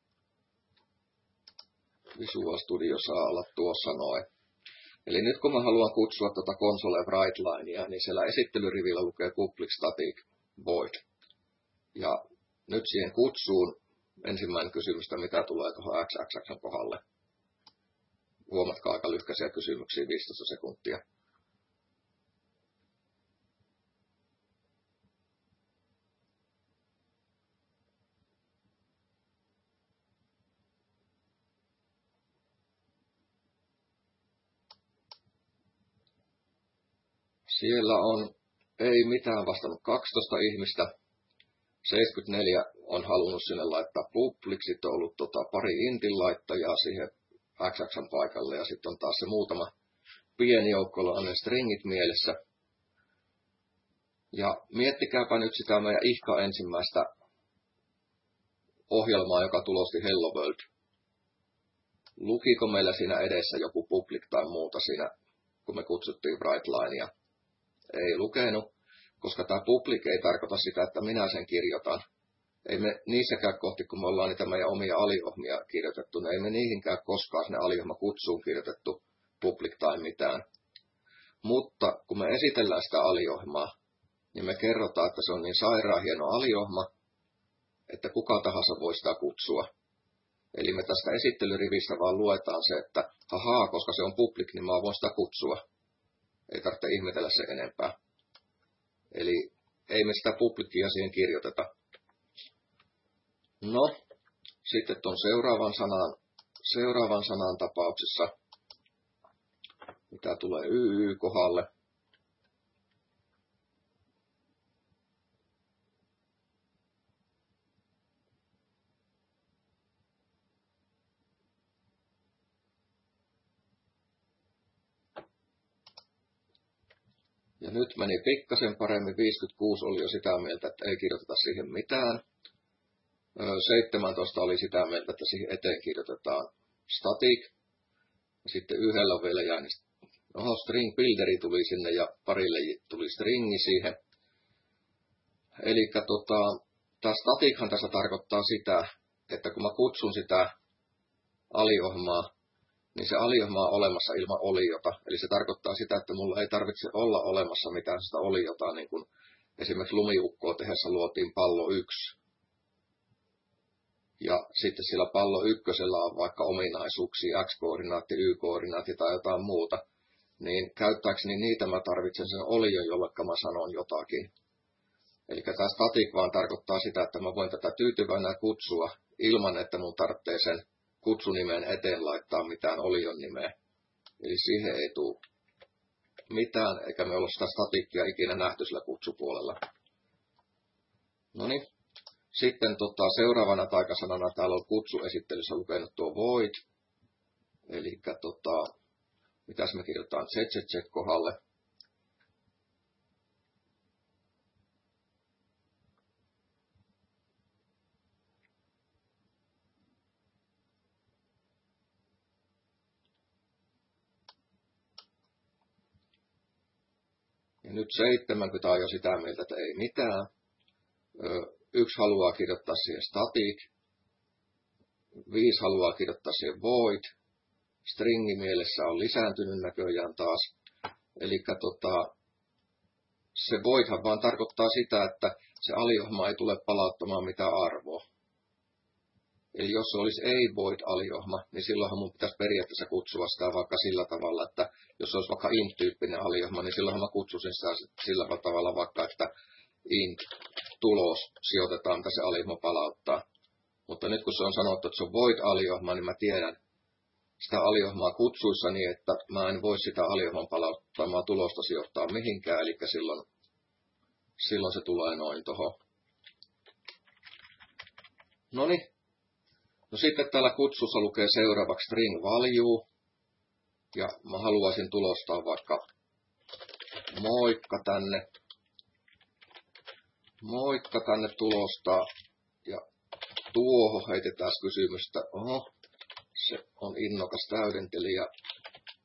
Visual Studio saa olla tuossa noin. Eli nyt kun mä haluan kutsua tuota console WriteLinea, niin siellä esittelyrivillä lukee public static void. Ja nyt siihen kutsuun ensimmäinen kysymystä, mitä tulee tuohon xxxn kohdalle. Huomatkaa aika lyhkäisiä kysymyksiä, viisitoista sekuntia. Siellä on ei mitään vastannut kaksitoista ihmistä. seitsemänkymmentäneljä on halunnut sinne laittaa public, sitten on ollut tota pari intin laittajaa siihen xxn paikalle ja sitten on taas se muutama pieni joukko, jolla on ne stringit mielessä. Ja miettikääpä nyt sitä meidän ihka ensimmäistä ohjelmaa, joka tulosti Hello World. Lukiko meillä siinä edessä joku public tai muuta siinä, kun me kutsuttiin WriteLinea? Ei lukenut, koska tämä public ei tarkoita sitä, että minä sen kirjoitan. Ei me niissäkään kohti, kun me ollaan niitä meidän omia aliohmia kirjoitettu, niin ei me niihinkään koskaan sinne aliohma kutsuun kirjoitettu public tai mitään. Mutta kun me esitellään sitä aliohmaa, niin me kerrotaan, että se on niin sairaan hieno aliohma, että kuka tahansa voi sitä kutsua. Eli me tästä esittelyrivistä vaan luetaan se, että hahaa, koska se on public, niin mä voin sitä kutsua. Ei tarvitse ihmetellä se enempää. Eli ei me sitä publicia siihen kirjoiteta. No, sitten tuon seuraavan sanan, seuraavan sanan tapauksessa, mitä tulee Y Y-kohdalle. Ja nyt meni pikkasen paremmin, viisikymmentäkuusi oli jo sitä mieltä, että ei kirjoiteta siihen mitään. seitsemäntoista oli sitä mieltä, että siihen eteen kirjoitetaan static. Ja sitten yhdellä vielä jäi, niin oho, string builderi tuli sinne ja parille tuli stringi siihen. Eli tota, tämä statichan tässä tarkoittaa sitä, että kun mä kutsun sitä aliohmaa, niin se aliohma on olemassa ilman oliota. Eli se tarkoittaa sitä, että mulla ei tarvitse olla olemassa mitään sitä oliota, niin kuin esimerkiksi lumiukkoa tehdessä luotiin pallo yksi. Ja sitten sillä pallo ykkösellä on vaikka ominaisuuksia, x-koordinaatti, y-koordinaatti tai jotain muuta. Niin käyttääkseni niitä mä tarvitsen sen olion, jolle mä sanon jotakin. Eli tämä static vaan tarkoittaa sitä, että mä voin tätä tyytyväinen kutsua ilman, että mun tarvitsee sen kutsunimen eteen laittaa mitään olion nimeä. Eli siihen ei tule mitään, eikä me olla sitä statikkia ikinä nähty sillä kutsupuolella. Noniin. Sitten tota, seuraavana taikasanana täällä on kutsuesittelyssä lukenut tuo void. Eli tota, mitäs me kirjoitetaan Z Z Z kohdalle. Ja nyt seitsemänkymmentä on jo sitä mieltä, että ei mitään. Yksi haluaa kirjoittaa siihen static. Viisi haluaa kirjoittaa siihen void. Stringi mielessä on lisääntynyt näköjään taas. Eli tota, se voidhan vaan tarkoittaa sitä, että se aliohma ei tule palauttamaan mitään arvoa. Eli jos se olisi ei-void-aliohma, niin silloinhan mun pitäisi periaatteessa kutsua sitä vaikka sillä tavalla, että jos se olisi vaikka int-tyyppinen aliohma, niin silloinhan mä kutsusin sitä sillä tavalla vaikka, että int-tulos sijoitetaan, mitä se aliohma palauttaa. Mutta nyt kun se on sanottu, että se on void-aliohma, niin mä tiedän sitä aliohmaa kutsuissa niin, että mä en voi sitä aliohman palauttamaa tulosta sijoittaa mihinkään, eli silloin, silloin se tulee noin tohon. Noniin. No sitten täällä kutsussa lukee seuraavaksi string value. Ja mä haluaisin tulostaa vaikka moikka tänne. Moikka tänne tulostaa. Ja tuohon heitetään kysymystä. Oho, se on innokas täydentelijä.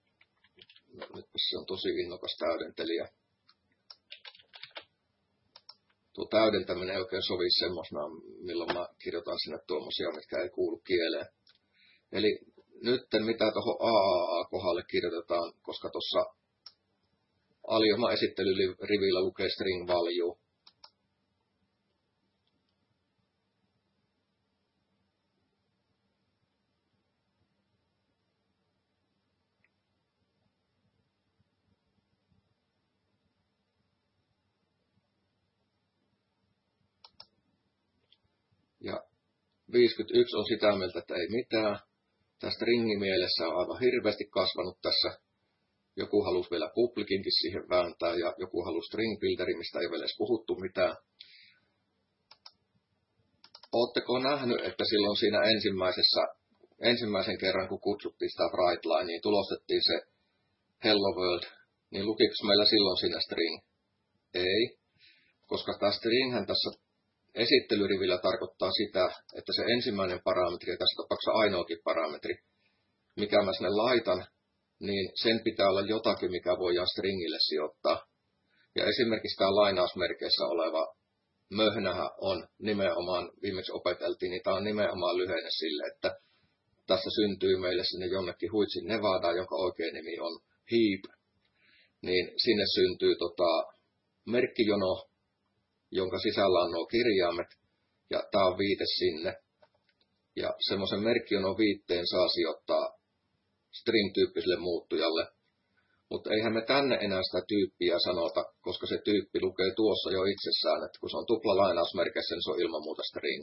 No, nyt se on tosi innokas täydentelijä. Tuo täydentäminen ei oikein sovi semmoisena, milloin mä kirjoitan sinne tuommoisia, mitkä ei kuulu kieleen. Eli nyt mitä tuohon A A A-kohdalle kirjoitetaan, koska tuossa aliohjelman esittelyrivillä lukee string value. Ja viisikymmentäyksi on sitä mieltä, että ei mitään. Tämä stringimielessä on aivan hirveästi kasvanut tässä. Joku halusi vielä publicinkin siihen vääntää ja joku halusi string builderi, mistä ei vielä edes puhuttu mitään. Oletteko nähnyt, että silloin siinä ensimmäisessä, ensimmäisen kerran, kun kutsuttiin sitä Brightline, niin tulostettiin se Hello World, niin lukiko meillä silloin siinä string? Ei, koska tämä stringhän tässä esittelyrivillä tarkoittaa sitä, että se ensimmäinen parametri, ja tässä tapauksessa ainoakin parametri, mikä mä sinne laitan, niin sen pitää olla jotakin, mikä voidaan stringille sijoittaa. Ja esimerkiksi tämä lainausmerkeissä oleva möhnähän on nimenomaan, viimeksi opeteltiin, niin tämä on nimenomaan lyhenne sille, että tässä syntyy meille sinne jonnekin Huitsin Nevada, jonka oikein nimi on Heap, niin sinne syntyy tota merkkijono, jonka sisällä on nuo kirjaimet, ja tämä on viite sinne. Ja semmoisen merkkijonon viitteen saa sijoittaa string-tyyppiselle muuttujalle. Mutta eihän me tänne enää sitä tyyppiä sanota, koska se tyyppi lukee tuossa jo itsessään, että kun se on tupla lainausmerkeissä, niin se on ilman muuta string.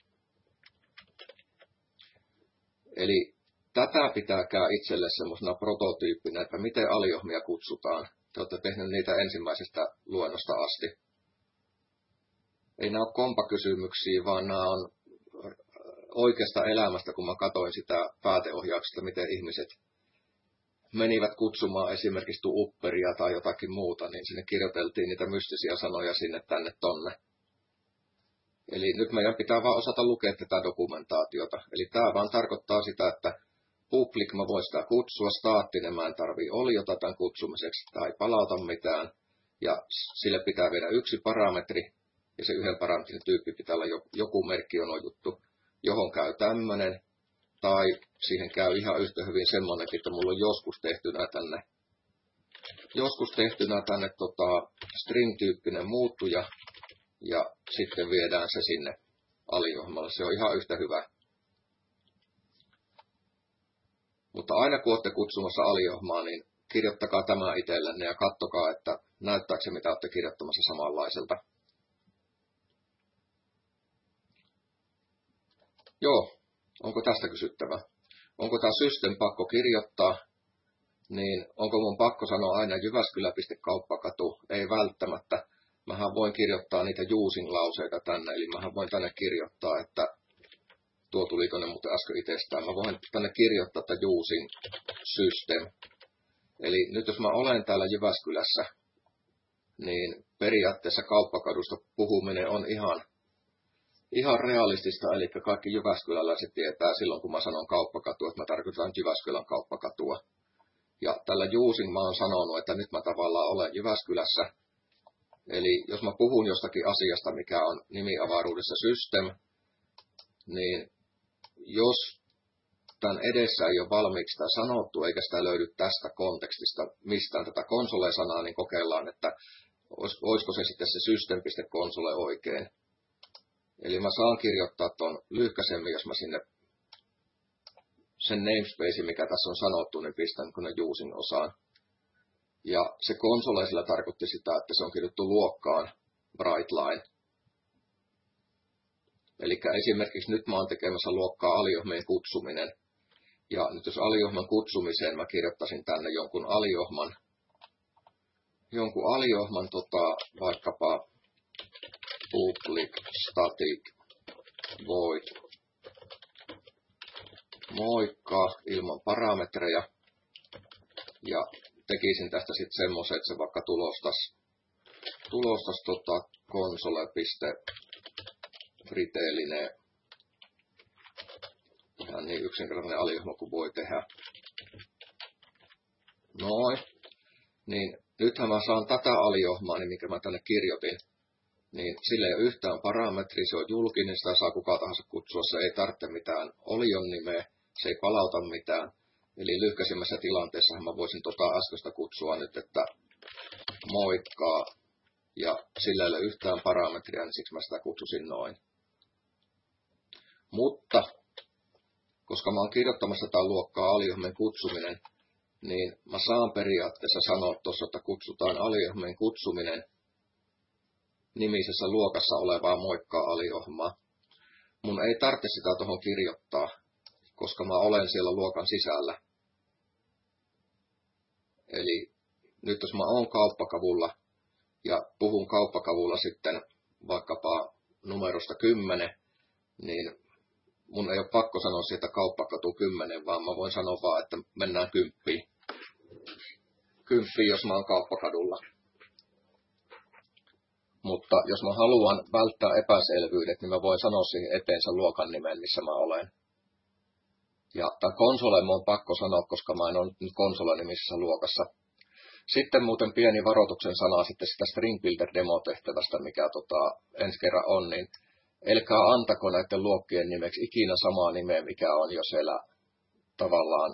Eli tätä pitääkää itselle semmoisena prototyyppinä, että miten aliohmia kutsutaan. Te olette tehneet niitä ensimmäisestä luennosta asti. Ei nämä ole kompakysymyksiä, vaan nämä on oikeasta elämästä, kun mä katsoin sitä pääteohjauksesta, miten ihmiset menivät kutsumaan esimerkiksi upperia tai jotakin muuta, niin sinne kirjoiteltiin niitä mystisiä sanoja sinne tänne tonne. Eli nyt meidän pitää vaan osata lukea tätä dokumentaatiota. Eli tämä vaan tarkoittaa sitä, että public mä voin sitä kutsua, staattinen mä en tarvii oliota tämän kutsumiseksi, tai ei palauta mitään, ja sille pitää viedä yksi parametri, ja se yhden parametrin tyyppi pitää olla joku merkkionojuttu, johon käy tämmöinen, tai siihen käy ihan yhtä hyvin semmoinenkin, että mulla on joskus tehtynä tänne, joskus tehtynä tänne tota, string-tyyppinen muuttuja, ja sitten viedään se sinne aliohjelmalle. Se on ihan yhtä hyvä. Mutta aina kun olette kutsumassa aliohjelmaa, niin kirjoittakaa tämä itsellenne ja katsokaa, että näyttääkö se, mitä olette kirjoittamassa samanlaiselta. Joo, onko tästä kysyttävä? Onko tämä system pakko kirjoittaa? Niin onko mun pakko sanoa aina Jyväskylä piste kauppakatu? Ei välttämättä. Mähän voin kirjoittaa niitä using-lauseita tänne, eli mähän voin tänne kirjoittaa, että tuo tuli tuonne muuten äsken itsestään. Mä voin tänne kirjoittaa, että using system. Eli nyt jos mä olen täällä Jyväskylässä, niin periaatteessa kauppakadusta puhuminen on ihan, ihan realistista, eli kaikki jyväskyläläiset tietää silloin, kun mä sanon kauppakatu, että mä tarkoitan Jyväskylän kauppakatua. Ja tällä using mä oon sanonut, että nyt mä tavallaan olen Jyväskylässä. Eli jos mä puhun jostakin asiasta, mikä on nimiavaruudessa system, niin jos tämän edessä ei ole valmiiksi sitä sanottu, eikä sitä löydy tästä kontekstista mistään tätä console-sanaa, niin kokeillaan, että olisiko se sitten se system.console oikein. Eli mä saan kirjoittaa tuon lyhkäisemmin, jos mä sinne sen namespace, mikä tässä on sanottu, niin pistän kun ne using osaan. Ja se konsole sillä tarkoitti sitä, että se on kirjoittu luokkaan Brightline. Eli esimerkiksi nyt mä oon tekemässä luokkaa aliohmeen kutsuminen. Ja nyt jos aliohman kutsumiseen mä kirjoittaisin tänne jonkun aliohman, jonkun aliohman tota, vaikkapa public static void moikka ilman parametreja. Ja tekisin tästä sitten semmoisen, että se vaikka tulostas, tulostas tota console.riteellinen. Ihan niin yksinkertainen aliohma kuin voi tehdä. Noin. niin nythän mä saan tätä aliohmaa, niin minkä mä tänne kirjoitin, niin sillä ei ole yhtään parametria, se on julkinen, sitä saa kuka tahansa kutsua, se ei tarvitse mitään olion nimeä, se ei palauta mitään. Eli lyhkäisimmässä tilanteessa mä voisin tota äskeistä kutsua nyt, että moikkaa, ja sillä ei ole yhtään parametria, niin siksi mä sitä kutsusin noin. Mutta, koska mä oon kirjoittamassa tätä luokkaa aliohmeen kutsuminen, niin mä saan periaatteessa sanoa tuossa, että kutsutaan aliohmeen kutsuminen nimisessä luokassa olevaa moikkaa aliohmaa. Mun ei tarvitse sitä tuohon kirjoittaa, koska mä olen siellä luokan sisällä. Eli nyt jos mä oon kauppakavulla ja puhun kauppakavulla sitten vaikkapa numerosta kymmenen, niin mun ei ole pakko sanoa siitä kauppakatu kymmenen, vaan mä voin sanoa vaan, että mennään kymppiin. Kymppiin, jos mä oon kauppakadulla. Mutta jos mä haluan välttää epäselvyydet, niin mä voin sanoa siihen eteen sen luokan nimen, missä mä olen. Ja tämä konsole mun on pakko sanoa, koska mä en ole nyt konsolenimisessä luokassa. Sitten muuten pieni varoituksen sana sitten sitä String Builder -demotehtävästä, mikä tota, ensi kerran on, niin älkää antako näiden luokkien nimeksi ikinä samaa nimeä, mikä on jo siellä tavallaan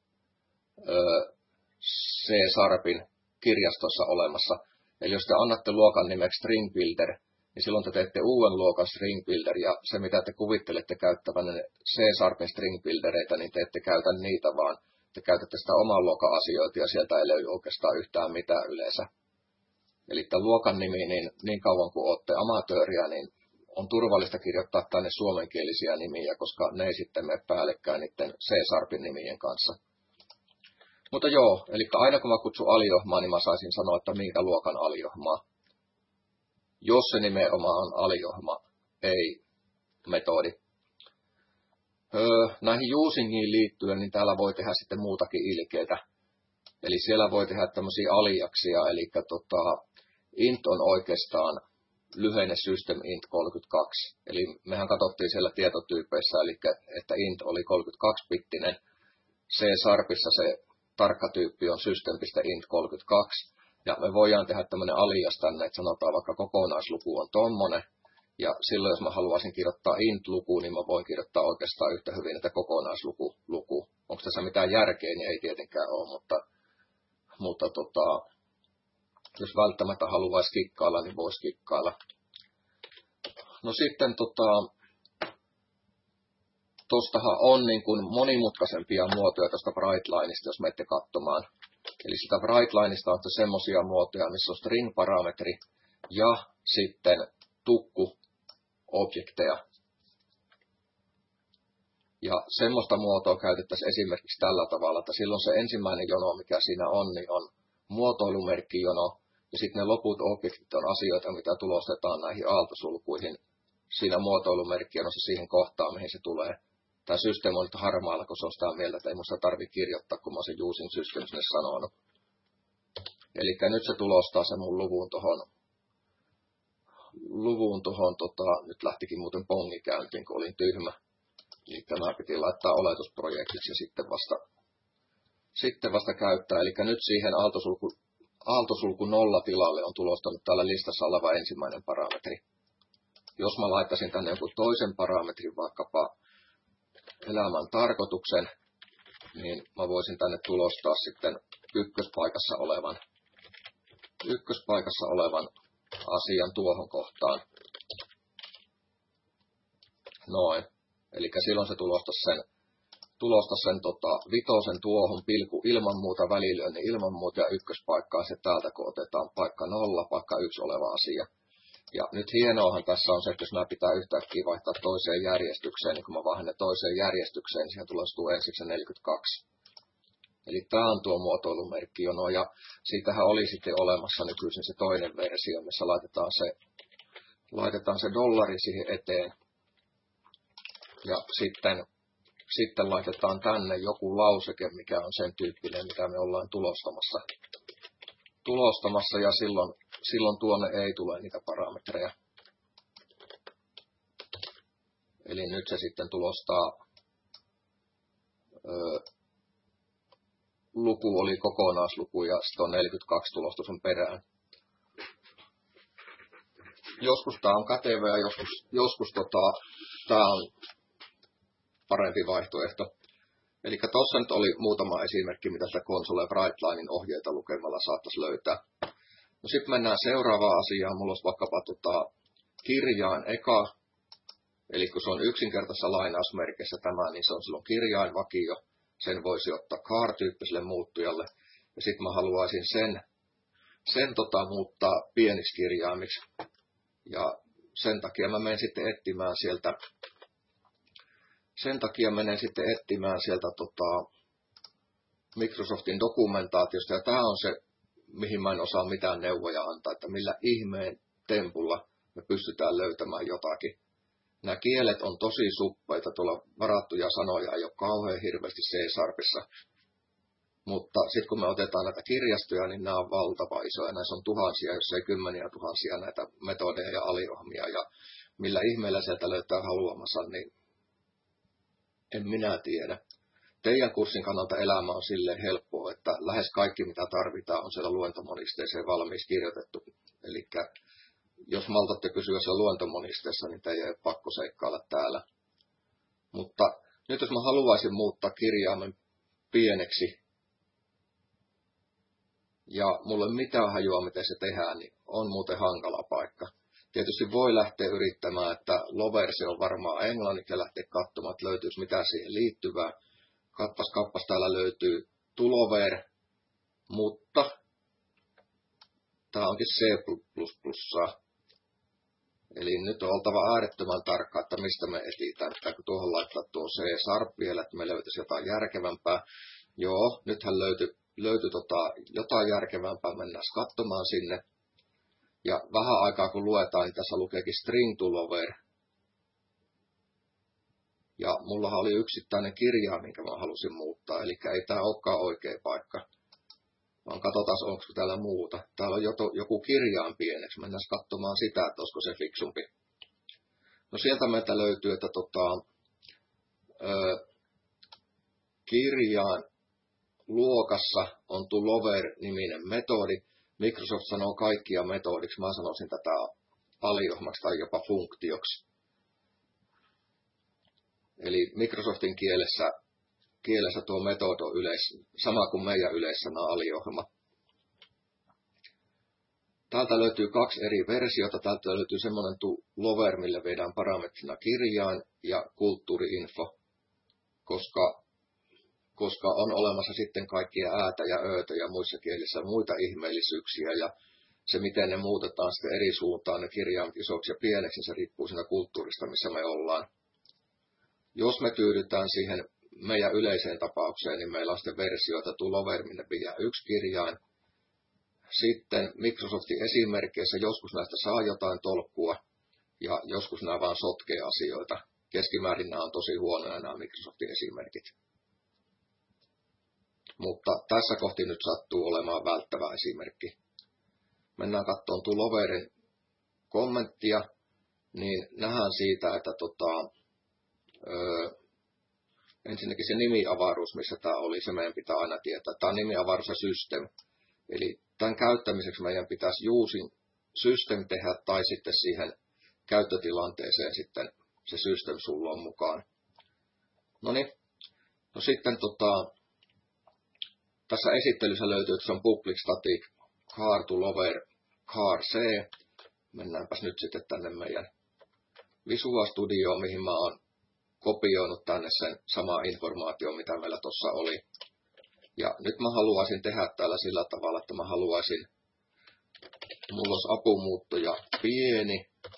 C-Sharpin kirjastossa olemassa. Eli jos te annatte luokan nimeksi String Builder, niin silloin te teette uuden luokan String Builder, ja se mitä te kuvittelette käyttävänne C-Sharpin String Buildereita, niin te ette käytä niitä, vaan te käytätte sitä oman luokan asioita, ja sieltä ei löydy oikeastaan yhtään mitään yleensä. Eli tämän luokan nimi, niin, niin kauan kuin olette amatööriä, niin on turvallista kirjoittaa tänne suomenkielisiä nimiä, koska ne ei sitten mene päällekkäin niiden C-Sharpin nimien kanssa. Mutta joo, eli aina kun mä kutsun aliohmaa, niin mä saisin sanoa, että minkä luokan aliohmaa. Jos se nimenomaan on aliohma, ei metodi. Öö, näihin usingiin liittyen, niin täällä voi tehdä sitten muutakin ilkeitä. Eli siellä voi tehdä tämmöisiä aliaksia, eli tota, int on oikeastaan lyhenne system int kolmekymmentäkaksi. Eli mehän katsottiin siellä tietotyypeissä, eli että int oli kolmekymmentäkaksi-bittinen. C-Sharpissa se tarkka tyyppi on system.int kolmekymmentäkaksi. Ja me voidaan tehdä tämmöinen alias tänne, että sanotaan vaikka kokonaisluku on tommonen. Ja silloin jos mä haluaisin kirjoittaa int-luku, niin mä voin kirjoittaa oikeastaan yhtä hyvin, että kokonaisluku. Luku. Onko tässä mitään järkeä, niin ei tietenkään ole, mutta, mutta tota, jos välttämättä haluaisi kikkailla, niin voisi kikkailla. No sitten tota, tostahan on niin kuin monimutkaisempia muotoja tuosta Brightlineista, jos menette katsomaan. Eli sitä Brightlineista on semmoisia muotoja, missä on string-parametri ja sitten tukku-objekteja. Ja semmoista muotoa käytettäisiin esimerkiksi tällä tavalla, että silloin se ensimmäinen jono, mikä siinä on, niin on muotoilumerkkijono, ja sitten ne loput objektit on asioita, mitä tulostetaan näihin aaltosulkuihin siinä muotoilumerkkijonossa siihen kohtaan, mihin se tulee. Tämä systeemi on nyt harmaalla, kun se on sitä mieltä, että ei minusta tarvitse kirjoittaa, kun mä olen sen using system sinne sanonut. Eli nyt se tulostaa sen mun luvun tuohon, luvun tuohon, tota, nyt lähtikin muuten pongi käyntiin, kun olin tyhmä. Eli tämä piti laittaa oletusprojektiksi ja sitten vasta, sitten vasta käyttää. Eli nyt siihen aaltosulku, aaltosulku nolla tilalle on tulostanut täällä listassa oleva ensimmäinen parametri. Jos mä laittaisin tänne jonkun toisen parametrin, vaikkapa elämän tarkoituksen, niin mä voisin tänne tulostaa sitten ykköspaikassa olevan, ykköspaikassa olevan asian tuohon kohtaan. Noin. Eli silloin se tulostaisi sen, tulostaisi sen tota, vitosen tuohon pilku ilman muuta välilyönnin ilman muuta ja ykköspaikkaa se täältä, kun otetaan paikka nolla, paikka yksi oleva asia. Ja nyt hienoahan tässä on se, että jos mä pitää yhtäkkiä vaihtaa toiseen järjestykseen, niin kun mä vaihdan ne toiseen järjestykseen, niin siihen tulostuu ensiksi neljäkymmentäkaksi. Eli tämä on tuo muotoilumerkkijono, ja siitähän oli sitten olemassa nykyisin se toinen versio, missä laitetaan se, laitetaan se dollari siihen eteen. Ja sitten, sitten laitetaan tänne joku lauseke, mikä on sen tyyppinen, mitä me ollaan tulostamassa. Tulostamassa ja silloin, silloin tuonne ei tule niitä parametreja. Eli nyt se sitten tulostaa ö, luku oli kokonaisluku ja sitten on neljäkymmentäkaksi tulosta sun perään. Joskus tää on kätevä ja joskus, joskus tota, tää on parempi vaihtoehto. Eli tuossa nyt oli muutama esimerkki, mitä sitä Console Brightlinein ohjeita lukemalla saattaisi löytää. No sitten mennään seuraavaan asiaan. Mulla olisi vaikkapa tota, kirjain eka. Eli kun se on yksinkertaisessa lainausmerkissä tämä, niin se on silloin kirjainvakio. Sen voisi ottaa car-tyyppiselle muuttujalle. Ja sitten mä haluaisin sen, sen tota, muuttaa pieniksi kirjaimiksi. Ja sen takia mä menen sitten etsimään sieltä, sen takia menen sitten etsimään sieltä tota, Microsoftin dokumentaatiosta. Ja tämä on se, mihin mä en osaa mitään neuvoja antaa, että millä ihmeen tempulla me pystytään löytämään jotakin. Nämä kielet on tosi suppeita, tuolla varattuja sanoja ei ole kauhean hirveästi C-sharpissa. Mutta sitten kun me otetaan näitä kirjastoja, niin nämä on valtava isoja. Näissä on tuhansia, jos ei kymmeniä tuhansia näitä metodeja ja aliohmia. Ja millä ihmeellä sieltä löytää haluamansa, niin en minä tiedä. Teidän kurssin kannalta elämä on silleen helppoa, että lähes kaikki mitä tarvitaan on siellä luentomonisteeseen valmiiksi kirjoitettu. Eli jos maltatte pysyä siellä luentomonisteessa, niin teidän ei ole pakko seikkailla täällä. Mutta nyt jos mä haluaisin muuttaa kirjaimen pieneksi, ja mulla ei mitään hajua, miten se tehdään, niin on muuten hankala paikka. Tietysti voi lähteä yrittämään, että Lover se on varmaan englanniksi ja lähteä katsomaan, että löytyisi mitä siihen liittyvää. Kappas, kappas, täällä löytyy Tulover, mutta tämä onkin C plus plus. Eli nyt on oltava äärettömän tarkka, että mistä me etsitään. Pitääkö tuohon laittaa tuo C-sharp vielä, että me löytäisi jotain järkevämpää. Joo, nythän löytyi, löytyi tota, jotain järkevämpää, mennään katsomaan sinne. Ja vähän aikaa kun luetaan, niin tässä lukeekin string to lover. Ja mullahan oli yksittäinen kirja, minkä mä halusin muuttaa, eli ei tämä olekaan oikea paikka. Vaan katsotaan, onko täällä muuta. Täällä on joku kirjaan pieneksi. Mennään katsomaan sitä, että olisiko se fiksumpi. No sieltä meiltä löytyy, että tota, ö, kirjaan luokassa on to lover-niminen metodi. Microsoft sanoo kaikkia metodiksi. Mä sanoisin tätä aliohmaksi tai jopa funktioksi. Eli Microsoftin kielessä Kielessä tuo metodi on yleis, sama kuin meidän yleissana aliohjelma. Täältä löytyy kaksi eri versiota. Täältä löytyy semmoinen lover, millä vedään parametrina kirjain ja kulttuuriinfo, koska, koska on olemassa sitten kaikkia äätä ja öötä ja muissa kielissä muita ihmeellisyyksiä. Ja se, miten ne muutetaan sitten eri suuntaan, ne kirjaimet isoksi ja pieneksi, se riippuu siinä kulttuurista, missä me ollaan. Jos me tyydytään siihen meidän yleiseen tapaukseen, niin meillä on sitten versioita Tulover, minne pitää yksi kirjain. Sitten Microsoftin esimerkkeissä joskus näistä saa jotain tolkkua, ja joskus nämä vaan sotkee asioita. Keskimäärin nämä on tosi huonoja nämä Microsoftin esimerkit. Mutta tässä kohti nyt sattuu olemaan välttävä esimerkki. Mennään katsomaan Tuloverin kommenttia, niin nähdään siitä, että tota, öö, ensinnäkin se nimiavaruus, missä tämä oli, se meidän pitää aina tietää. Tämä on nimiavaruus ja system. Eli tämän käyttämiseksi meidän pitäisi uusin system tehdä tai sitten siihen käyttötilanteeseen sitten se system sulla on mukaan. Noniin. No sitten tota, tässä esittelyssä löytyy, että se on public static car to lover car C. Mennäänpäs nyt sitten tänne meidän Visual Studioon, mihin mä oon kopioinut tänne sen samaa informaatio, mitä meillä tuossa oli. Ja nyt mä haluaisin tehdä täällä sillä tavalla, että mä haluaisin, mulla olisi apumuuttoja pieni,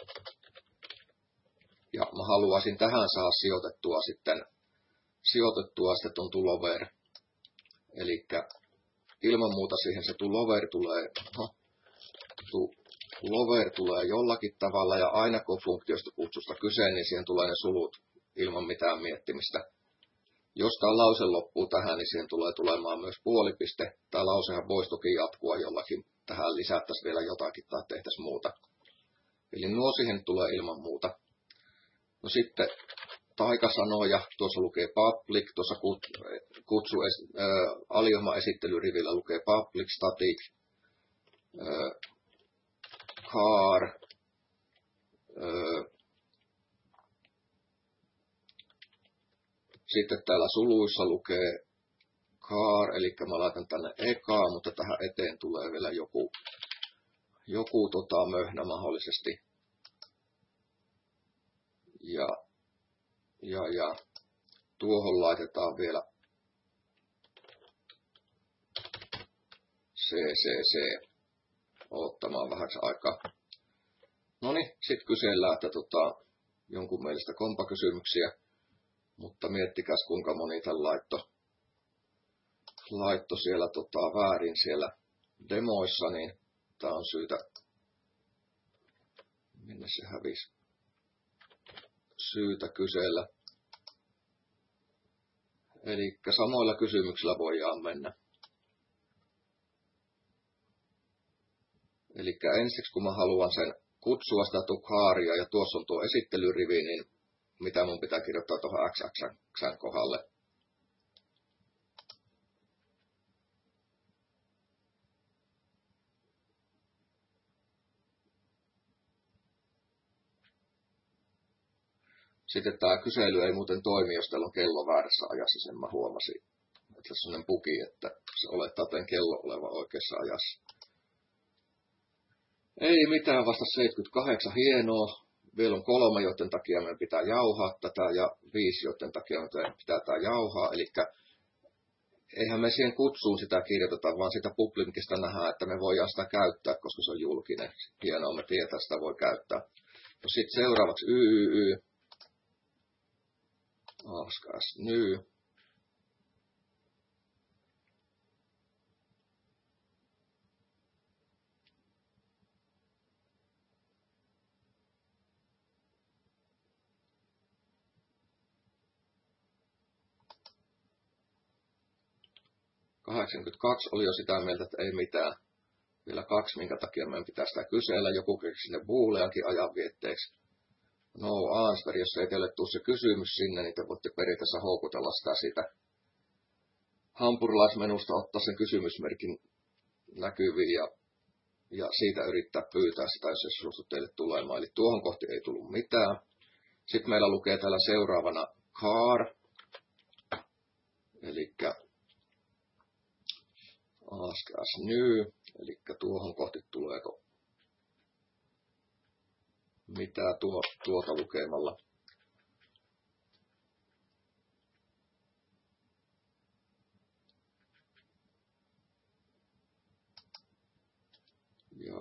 ja mä haluaisin tähän saa sijoitettua sitten, sijoitettua sitten tuon Tulover. Eli ilman muuta siihen se Tulover tulee, no, Tulover tulee jollakin tavalla, ja aina kun funktiosta kutsusta kyse, niin siihen tulee ne sulut ilman mitään miettimistä. Jos tämä lause loppuu tähän, niin siihen tulee tulemaan myös puolipiste. Tämä lausehan voisi toki jatkua jollakin. Tähän lisättäisiin vielä jotakin tai tehtäisiin muuta. Eli nuo siihen tulee ilman muuta. No sitten taikasanoja, tuossa lukee public, tuossa kutsu, äh, aliohma esittelyrivillä lukee public static, äh, car, äh, sitten täällä suluissa lukee car, eli mä laitan tänne eka, mutta tähän eteen tulee vielä joku, joku tota, möhnä mahdollisesti. Ja, ja, ja tuohon laitetaan vielä C C C ottamaan vähäksi aikaa. No niin, sitten kysellään, että tota, jonkun mielestä kompakysymyksiä, mutta miettikäs kuinka moni tämän laitto, laitto siellä tota, väärin siellä demoissa, niin tää on syytä, minne se hävisi, syytä kysellä. Eli samoilla kysymyksillä voidaan mennä. Eli ensiksi kun mä haluan sen kutsua sitä tukaaria ja tuossa on tuo esittelyrivi, niin mitä mun pitää kirjoittaa tuohon X X kohdalle. Sitten tämä kysely ei muuten toimi, jos teillä on kello väärässä ajassa, sen mä huomasin. Että se on sellainen bugi, että se olettaa tämän kello olevan oikeassa ajassa. Ei mitään, vasta seitsemänkymmentäkahdeksan, hienoa. Vielä on kolme, joiden takia meidän pitää jauhaa tätä, ja viisi, joiden takia meidän pitää tätä jauhaa. Eli eihän me siihen kutsuun sitä kirjoiteta, vaan sitä publikista nähdään, että me voidaan sitä käyttää, koska se on julkinen. Hienoa, me tietää, sitä voi käyttää. No sitten seuraavaksi Y Y Y. Ask as new. kahdeksankymmentäkaksi oli jo sitä mieltä, että ei mitään. Vielä kaksi, minkä takia meidän pitää sitä kysellä. Joku keksi sinne booleankin ajanvietteeksi. No answer, jos ei teille tule se kysymys sinne, niin te voitte periaatteessa houkutella sitä siitä hampurilaismenusta, ottaa sen kysymysmerkin näkyviin ja, ja siitä yrittää pyytää sitä, jos se suostu teille tulemaan. Eli tuohon kohti ei tullut mitään. Sitten meillä lukee täällä seuraavana car, eli ask as new, eli tuohon kohti tuleeko mitä tuo, tuota lukemalla. Ja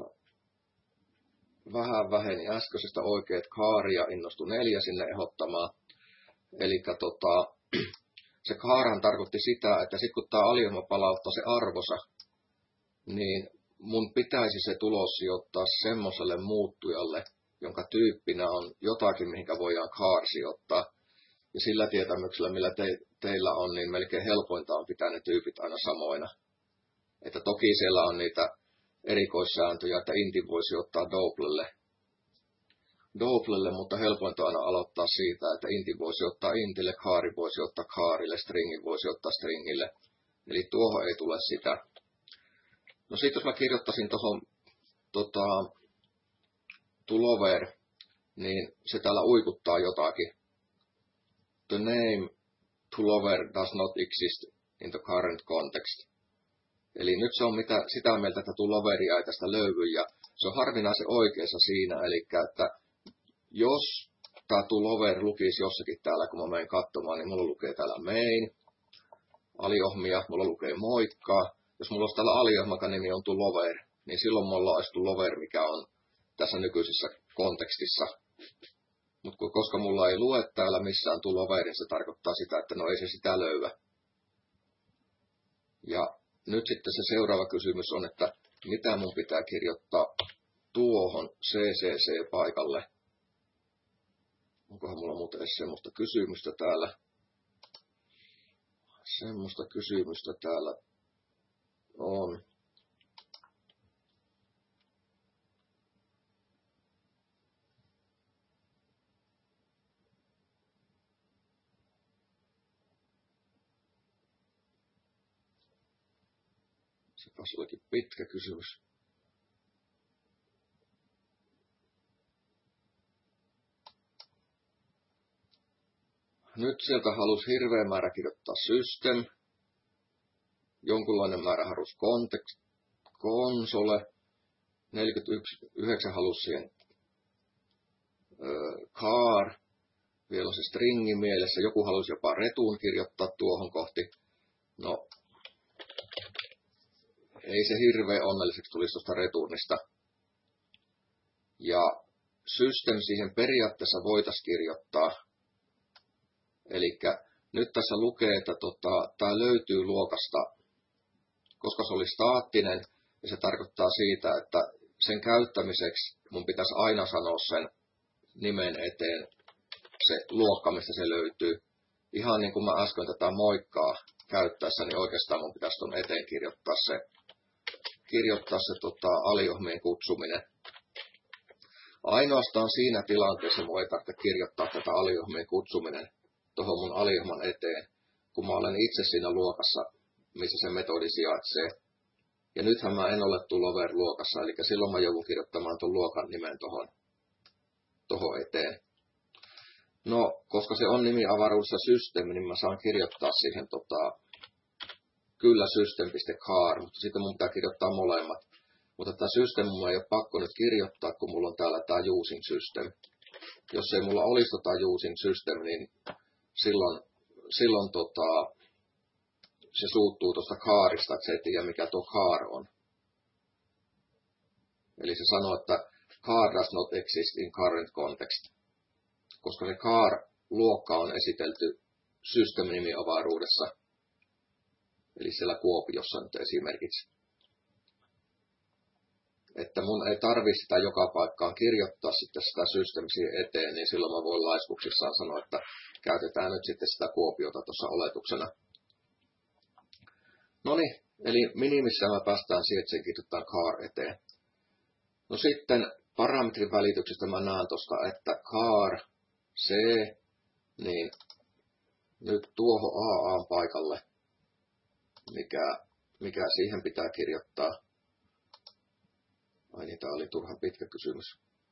vähän väheni äskeisestä oikeat kaaria, innostui neljä sinne ehdottamaan. Eli tota, se kaarhan tarkoitti sitä, että sitten kun tämä aliohjelma palauttaa se arvonsa, niin mun pitäisi se tulos sijoittaa semmoiselle muuttujalle, jonka tyyppinä on jotakin, mihinkä voidaan kaar sijoittaa. Ja sillä tietämyksellä, millä te, teillä on, niin melkein helpointa on pitää ne tyypit aina samoina. Että toki siellä on niitä erikoissääntöjä, että inti voi sijoittaa doublelle, doublelle, mutta helpointa on aina aloittaa siitä, että inti voi sijoittaa intille, kaari voi sijoittaa kaarille, stringi voi sijoittaa stringille. Eli tuohon ei tule sitä. No sitten jos mä kirjoittaisin tuohon tota, tulover, niin se täällä uikuttaa jotakin. The name tulover does not exist in the current context. Eli nyt se on mitä, sitä mieltä, että tuloveria ei tästä löydy, ja se on harvinaisen oikeassa siinä, eli että jos tämä tulover lukisi jossakin täällä, kun mä menen katsomaan, niin mulla lukee täällä main, aliohmia, mulla lukee moikkaa. Jos mulla olisi täällä aliohmakan nimi on tulover, niin silloin mulla olisi tulover, mikä on tässä nykyisessä kontekstissa. Mutta koska mulla ei lue täällä missään tuloverin, se tarkoittaa sitä, että no ei se sitä löyä. Ja nyt sitten se seuraava kysymys on, että mitä mun pitää kirjoittaa tuohon C C C-paikalle. Onkohan mulla muuten edes semmoista kysymystä täällä? Semmoista kysymystä täällä on. Sepäs olikin pitkä kysymys. Nyt sieltä halusi hirveä määrä kirjoittaa system. Jonkunlainen määrä halusi context, console. neljäkymmentäyhdeksän halusi siihen ö, car. Vielä on se stringi mielessä. Joku halusi jopa retuun kirjoittaa tuohon kohti. No, ei se hirveän onnelliseksi tulisi tuosta retuunista. Ja system siihen periaatteessa voitaisiin kirjoittaa. Eli nyt tässä lukee, että tota, tämä löytyy luokasta, koska se oli staattinen, ja se tarkoittaa siitä, että sen käyttämiseksi mun pitäisi aina sanoa sen nimen eteen se luokka, mistä se löytyy. Ihan niin kuin mä äsken tätä moikkaa käyttäessä, niin oikeastaan mun pitäisi tuon eteen kirjoittaa se, kirjoittaa se tota, aliohmien kutsuminen. Ainoastaan siinä tilanteessa mun ei tarvitse kirjoittaa tätä aliohmien kutsuminen tuohon mun aliohman eteen, kun mä olen itse siinä luokassa, missä se metodi sijaitsee. Ja nythän mä en ole Lover-luokassa, eli silloin mä joudun kirjoittamaan tuon luokan nimen tuohon toho eteen. No, koska se on nimiavaruudessa system, niin mä saan kirjoittaa siihen tota, kyllä system.car, mutta sitten mun pitää kirjoittaa molemmat. Mutta tämä system mun ei ole pakko nyt kirjoittaa, kun mulla on täällä tämä using system. Jos ei mulla olisi tota using system, niin silloin, silloin tota, se suuttuu tuosta carista, että se ei tiedä mikä tuo car on. Eli se sanoo, että car does not exist in current context. Koska se car-luokka on esitelty system-nimiavaruudessa. Eli siellä Kuopiossa nyt esimerkiksi. Että mun ei tarvitse sitä joka paikkaan kirjoittaa sitten sitä system siihen eteen, niin silloin mä voin laiskuksissaan sanoa, että käytetään nyt sitten sitä Kuopiota tuossa oletuksena. Noniin, eli minimissä me päästään siihen, että se kirjoitetaan car eteen. No sitten parametrin välityksestä mä näen tuosta, että car C, niin nyt tuohon A A paikalle, mikä, mikä siihen pitää kirjoittaa. Ai niin, tää oli turhan pitkä kysymys.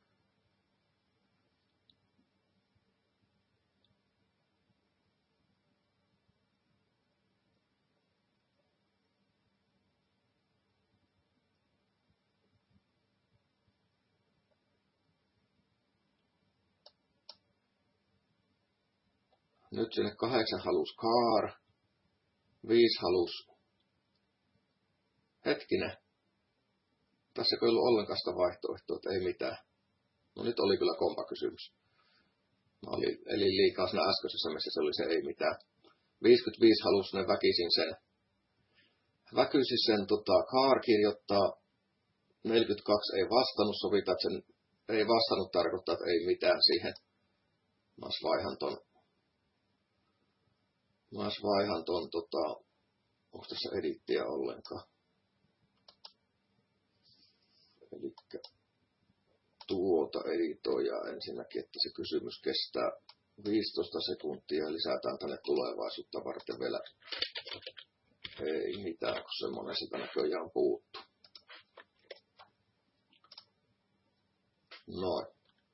Nyt sinne kahdeksan halus car, viisi halus. Hetkinen. Tässä ei ollut ollenkaan sitä vaihtoehtoa, että ei mitään. No nyt oli kyllä kompa kysymys. Mä olin, eli liikaa siinä äskeisessä, missä se oli se ei mitään. viisikymmentäviisi halusi ne väkisin sen. Väkisin sen tota, car kirjoittaa. neljäkymmentäkaksi ei vastannut, sovitaan, että sen ei vastannut tarkoittaa, että ei mitään siihen. Mä vaihan ton. Mä vaihan ton, tota, onko tässä edittiä ollenkaan? Eli tuota editoijaa ensinnäkin, että se kysymys kestää viisitoista sekuntia ja lisätään tänne tulevaisuutta varten vielä. Ei mitään, kun semmoinen sitä näköjään puuttu. Noin.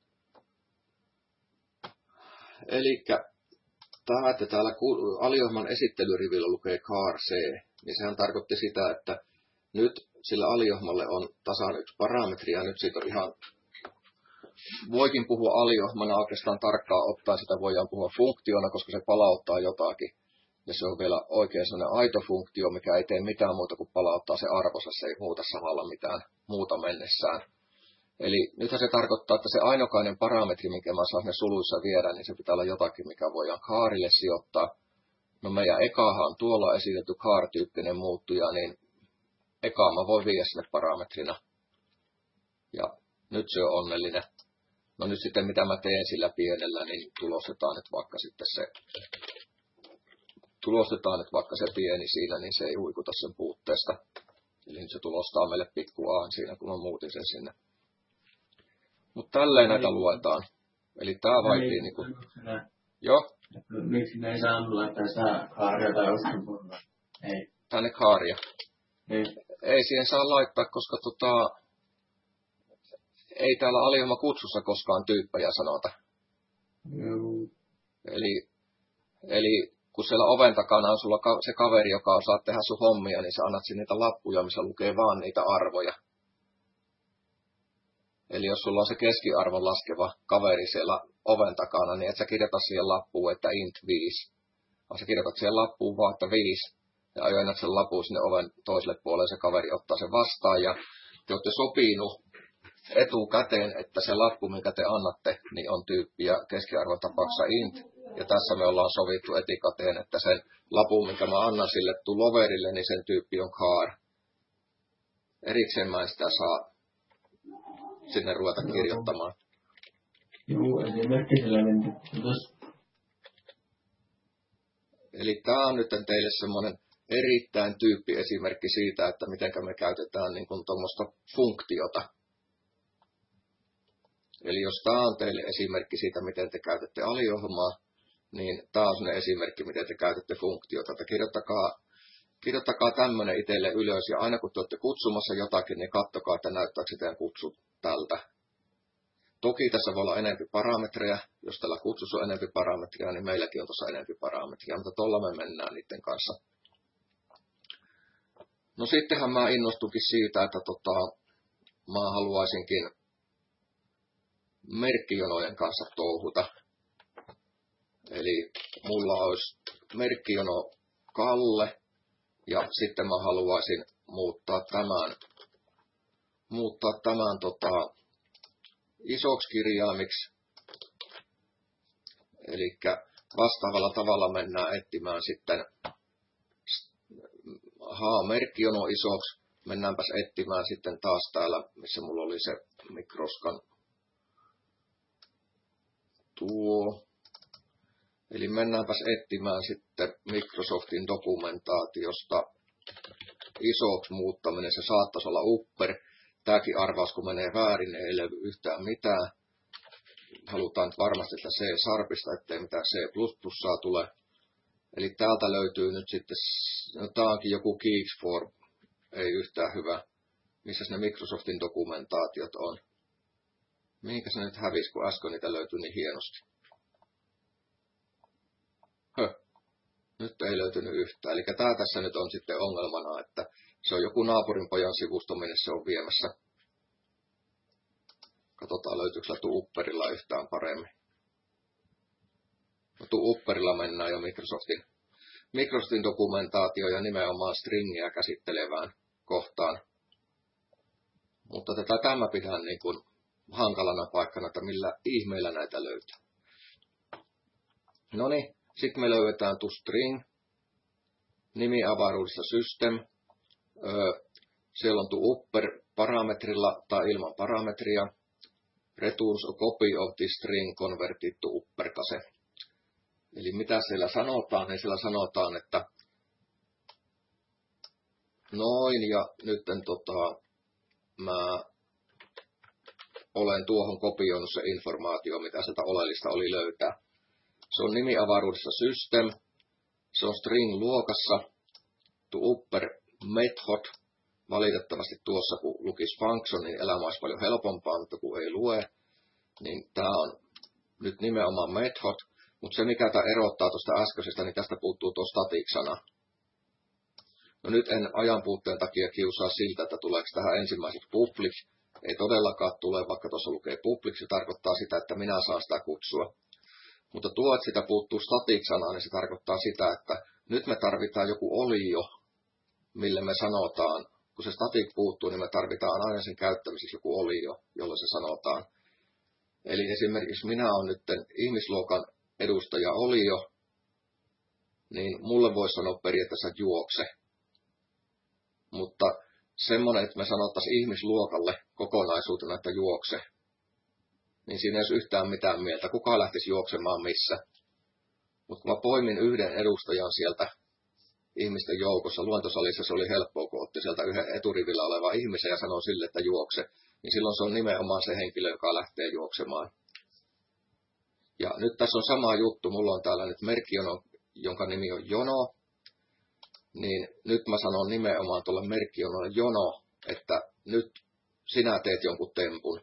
Elikkä tämä, että täällä aliohjelman esittelyrivillä lukee car C, niin sehän tarkoitti sitä, että nyt sillä aliohjelmalle on tasan yksi parametri, ja nyt siitä on ihan, voikin puhua aliohjelmana oikeastaan tarkkaan ottaa, sitä voidaan puhua funktiona, koska se palauttaa jotakin. Ja se on vielä oikein sellainen aito funktio, mikä ei tee mitään muuta kuin palauttaa se arvonsa, se ei muuta samalla mitään muuta mennessään. Eli nythän se tarkoittaa, että se ainokainen parametri, minkä mä saan ne suluissa viedä, niin se pitää olla jotakin, mikä voidaan kaarille sijoittaa. No meidän ekahan on tuolla esitetty car-tyyppinen muuttuja, niin ekaa mä voin viedä sinne parametrina. Ja nyt se on onnellinen. No nyt sitten mitä mä teen sillä pienellä, niin tulostetaan nyt vaikka sitten se, tulostetaan nyt vaikka se pieni siinä, niin se ei huikuta sen puutteesta. Eli nyt se tulostaa meille pikku A siinä, kun mä muutin sen sinne. Mutta tälleen näitä luetaan. Eli tää vaitii niinku. Joo. Miksi me ei saanut laittaa sitä kaaria tai oston puolella? Ei. Tänne kaaria. Niin. ei siihen saa laittaa, koska tota, ei täällä aliohjelmakutsussa koskaan tyyppejä sanota. Joo. Eli, eli kun siellä oven takana on sulla se kaveri, joka osaa tehdä sun hommia, niin sä annat sinne niitä lappuja, missä lukee vaan niitä arvoja. Eli jos sulla on se keskiarvon laskeva kaveri siellä oven takana, niin et sä kirjoita siihen lappuun, että int viisi, vaan sä kirjoitat siihen lappuun vaan, että viisi, ja ajoinnat sen lapun sinne oven toiselle puolelle, se kaveri ottaa sen vastaan, ja te olette sopinut etukäteen, että se lappu, minkä te annatte, niin on tyyppi ja keskiarvon tapauksessa int. Ja tässä me ollaan sovittu etukäteen, että sen lapun, minkä mä annan sille tuloverille, niin sen tyyppi on char. Erikseen mä en sitä saa sinne ruveta kirjoittamaan. Joo, esimerkki sellainen. Eli tämä on nyt teille semmoinen erittäin tyyppiesimerkki siitä, että miten me käytetään niin kuin tuommoista funktiota. Eli jos tämä on teille esimerkki siitä, miten te käytätte aliohjelmaa, niin tämä on sellainen esimerkki, miten te käytätte funktiota. Että kirjoittakaa, kirjoittakaa tämmöinen itselle ylös, ja aina kun te olette kutsumassa jotakin, niin katsokaa, että näyttääkö se teidän kutsu tältä. Toki tässä voi olla enempi parametreja. Jos tällä kutsussa on enempi parametreja, niin meilläkin on tuossa enempi parametreja, mutta tuolla me mennään niiden kanssa. No sittenhän mä innostukin siitä, että tota, mä haluaisinkin merkkijonojen kanssa touhuta. Eli mulla olisi merkkijono Kalle, ja sitten mä haluaisin muuttaa tämän, muuttaa tämän tota, isoksi kirjaimiksi. Eli vastaavalla tavalla mennään etsimään sitten haa, merkkijono isoksi. Mennäänpäs etsimään sitten taas täällä, missä mulla oli se mikroskan tuo. Eli mennäänpäs etsimään sitten Microsoftin dokumentaatiosta isoksi muuttaminen. Se saattaisi olla upper. Tämäkin arvaus, kun menee väärin, ei löydy yhtään mitään. Halutaan varmasti, että C-sharpista, ettei mitään C++saa tule. Eli täältä löytyy nyt sitten, no tämä onkin joku Geeks for, ei yhtään hyvä. Missä ne Microsoftin dokumentaatiot on? Mihinkä se nyt hävisi, kun äsken niitä löytyi niin hienosti? Höh. Nyt ei löytynyt yhtään. Eli tämä tässä nyt on sitten ongelmana, että se on joku naapurin pojan sivusto, minne se on viemässä. Katsotaan, löytyykö se upperilla yhtään paremmin. No upperilla mennään jo Microsoftin, Microsoftin dokumentaatio ja nimenomaan stringiä käsittelevään kohtaan. Mutta tätä tämä pidän niin kuin hankalana paikkana, että millä ihmeellä näitä löytyy. No niin, sitten me löydetään tu string, nimi avaruudessa system. Öö, siellä on tu upper parametrilla tai ilman parametria. Returns a copy of the string converted to upper case. Eli mitä siellä sanotaan, niin siellä sanotaan, että noin ja nyt tota, mä olen tuohon kopioinut se informaatio, mitä sieltä oleellista oli löytää. Se on nimi avaruudessa system, se on string luokassa, to upper method. Valitettavasti tuossa kun lukisi function, niin elämä olisi paljon helpompaa, mutta kun ei lue, niin tämä on nyt nimenomaan method. Mutta se mikä tämä erottaa tuosta äskeisestä, niin tästä puuttuu tuo static-sana. No nyt en ajan puutteen takia kiusaa siltä, että tuleeko tähän ensimmäiseksi public. Ei todellakaan tule, vaikka tuossa lukee public, se tarkoittaa sitä, että minä saan sitä kutsua. Mutta tuo, että sitä puuttuu static-sanaa, niin se tarkoittaa sitä, että nyt me tarvitaan joku olio, mille me sanotaan. Kun se static puuttuu, niin me tarvitaan aina sen käyttämiseksi joku olio, jolla se sanotaan. Eli esimerkiksi minä olen nyt ihmisluokan edustaja olio, niin mulle voisi sanoa periaatteessa juokse. Mutta semmoinen, että me sanottaisiin ihmisluokalle kokonaisuutena, että juokse, niin siinä ei olisi yhtään mitään mieltä. Kuka lähtisi juoksemaan missä? Mutta kun mä poimin yhden edustajan sieltä ihmisten joukossa, luentosalissa se oli helppoa, kun otti sieltä yhden eturivillä oleva ihmisen ja sanoi sille, että juokse, niin silloin se on nimenomaan se henkilö, joka lähtee juoksemaan. Ja nyt tässä on sama juttu. Mulla on täällä nyt merkkijono, jonka nimi on jono. niin nyt mä sanon nimenomaan tuolle merkkionolle jono, että nyt sinä teet jonkun tempun.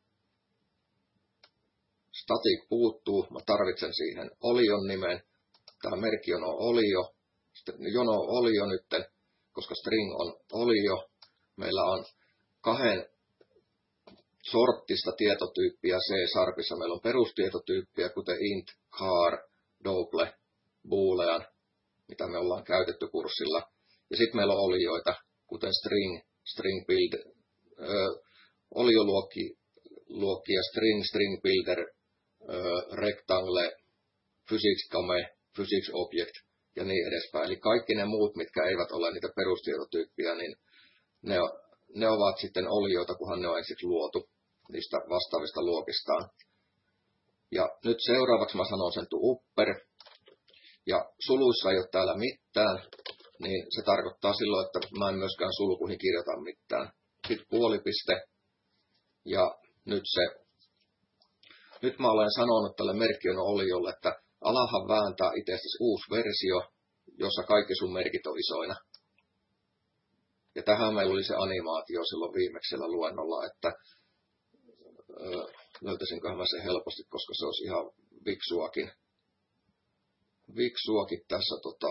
Static puuttuu, mä tarvitsen siihen olion nimen. Tämä merkkiono olio. Sitten jono olio nyt, koska string on olio. Meillä on kahden sorttista tietotyyppiä C-sharpissa. Meillä on perustietotyyppiä, kuten int, char, double, boolean, mitä me ollaan käytetty kurssilla. Ja sitten meillä on olioita, kuten string, string build, ö, olioluokki, luokkia string, string builder, ö, rectangle, physics game, physics object ja niin edespäin. Eli kaikki ne muut, mitkä eivät ole niitä perustietotyyppiä, niin ne, ne ovat sitten olioita, kunhan ne on ensiksi luotu niistä vastaavista luokistaan. Ja nyt seuraavaksi mä sanon sen to upper. Ja suluissa ei ole täällä mitään, niin se tarkoittaa silloin, että mä en myöskään sulkuihin kirjoita mitään. Sitten puolipiste. Ja nyt se, nyt mä olen sanonut tälle merkkiön oliolle, että alahan vääntää itsestäsi uusi versio, jossa kaikki sun merkit on isoina. Ja tähän meillä oli se animaatio silloin viimeisellä luennolla, että öö, löytäisinköhän mä sen helposti, koska se olisi ihan viksuakin. Viksuakin tässä tota,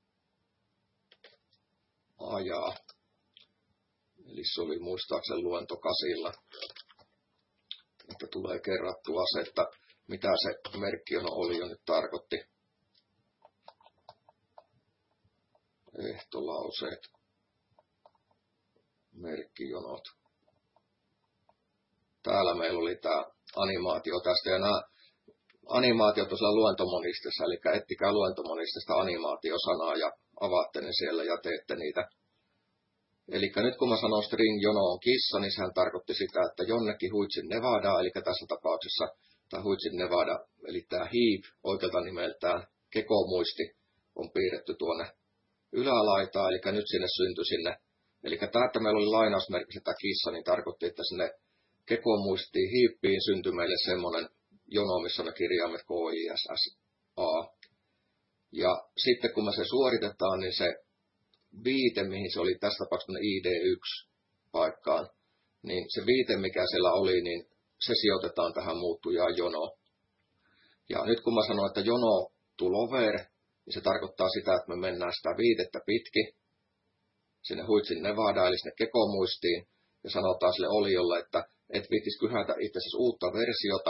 ajaa. Eli se oli muistaakseni luento kasilla, että tulee kerrattua se, että mitä se merkkiono oli jo nyt tarkoitti. Ehtolauseet, merkkijonot. Täällä meillä oli tämä animaatio tästä, ja nämä animaatiot on siellä luentomonistessa, eli ettikää luentomonistesta animaatiosanaa ja avaatte ne siellä ja teette niitä. Eli nyt kun mä sanon string jono on kissa, niin sehän tarkoitti sitä, että jonnekin Huitsin Nevada, eli tässä tapauksessa tämä Huitsin Nevada, eli tämä heap oikealta nimeltään kekomuisti on piirretty tuonne ylälaitaan, eli nyt sinne syntyi sinne. Eli tämä, että meillä oli lainausmerkissä tämä kissa, niin tarkoitti, että sinne kekomuistiin hiippiin syntyi meille semmoinen jono, missä me kirjaamme K I S S A. Ja sitten kun me se suoritetaan, niin se viite, mihin se oli tässä tapauksessa I D yksi paikkaan, niin se viite, mikä siellä oli, niin se sijoitetaan tähän muuttujaan jono. Ja nyt kun mä sanon, että jono to lower, niin se tarkoittaa sitä, että me mennään sitä viitettä pitkin sinne Huitsin Nevada, eli sinne kekomuistiin, ja sanotaan sille oliolle, että et viitis kyhätä itsesi uutta versiota,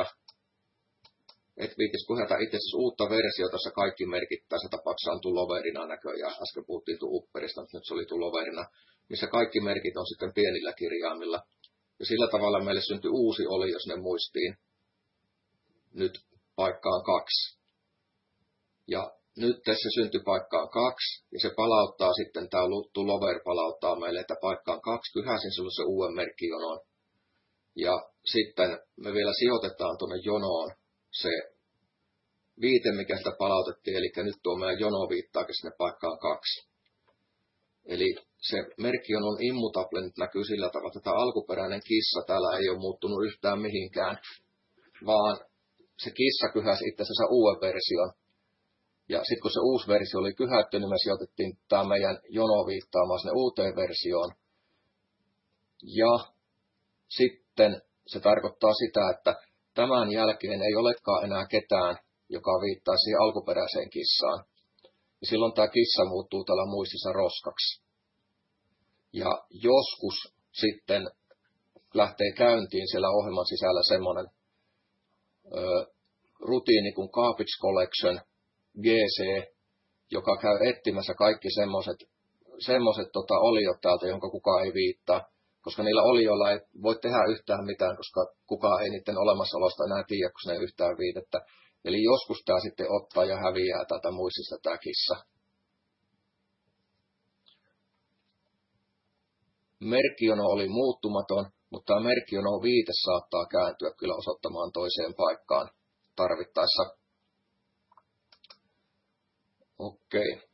et viitis kyhätä itsesi uutta versiota, jossa kaikki merkit tässä tapauksessa on tuloverina näköjään. Äsken puhuttiin upperista, mutta nyt se oli tuloverina, missä kaikki merkit on sitten pienillä kirjaimilla. Ja sillä tavalla meille syntyi uusi olio sinne muistiin, nyt paikkaan kaksi. Ja nyt tässä syntyi paikkaan kaksi, ja se palauttaa sitten, tämä tulover palauttaa meille, että paikkaan kaksi kyhäsin sinulle se uuden merkkijonon. Ja sitten me vielä sijoitetaan tuonne jonoon se viite, mikä sitä palautettiin, eli nyt tuo meidän jono viittaakin sinne paikkaan kaksi. Eli se merkkijonon immutable nyt näkyy sillä tavalla, että tämä alkuperäinen kissa täällä ei ole muuttunut yhtään mihinkään, vaan se kissa kyhäsi itse asiassa uuden version. Ja sitten kun se uusi versio oli kyhätty, niin me sijoitettiin tämä meidän jono viittaamaan sinne uuteen versioon. Ja sitten se tarkoittaa sitä, että tämän jälkeen ei olekaan enää ketään, joka viittaa siihen alkuperäiseen kissaan. Ja silloin tämä kissa muuttuu täällä muistissa roskaksi. Ja joskus sitten lähtee käyntiin siellä ohjelman sisällä semmoinen ö, rutiini kuin garbage collection, G C, joka käy etsimässä kaikki semmoiset semmoiset tota, oliot täältä, jonka kukaan ei viittaa. Koska niillä olioilla ei voi tehdä yhtään mitään, koska kukaan ei niiden olemassaolosta enää tiedä, kun ne ei yhtään viitettä. Eli joskus tämä sitten ottaa ja häviää tätä muistista tämä kissa. Merkkiono oli muuttumaton, mutta tämä merkkiono viite saattaa kääntyä kyllä osoittamaan toiseen paikkaan tarvittaessa. Okei. Okay.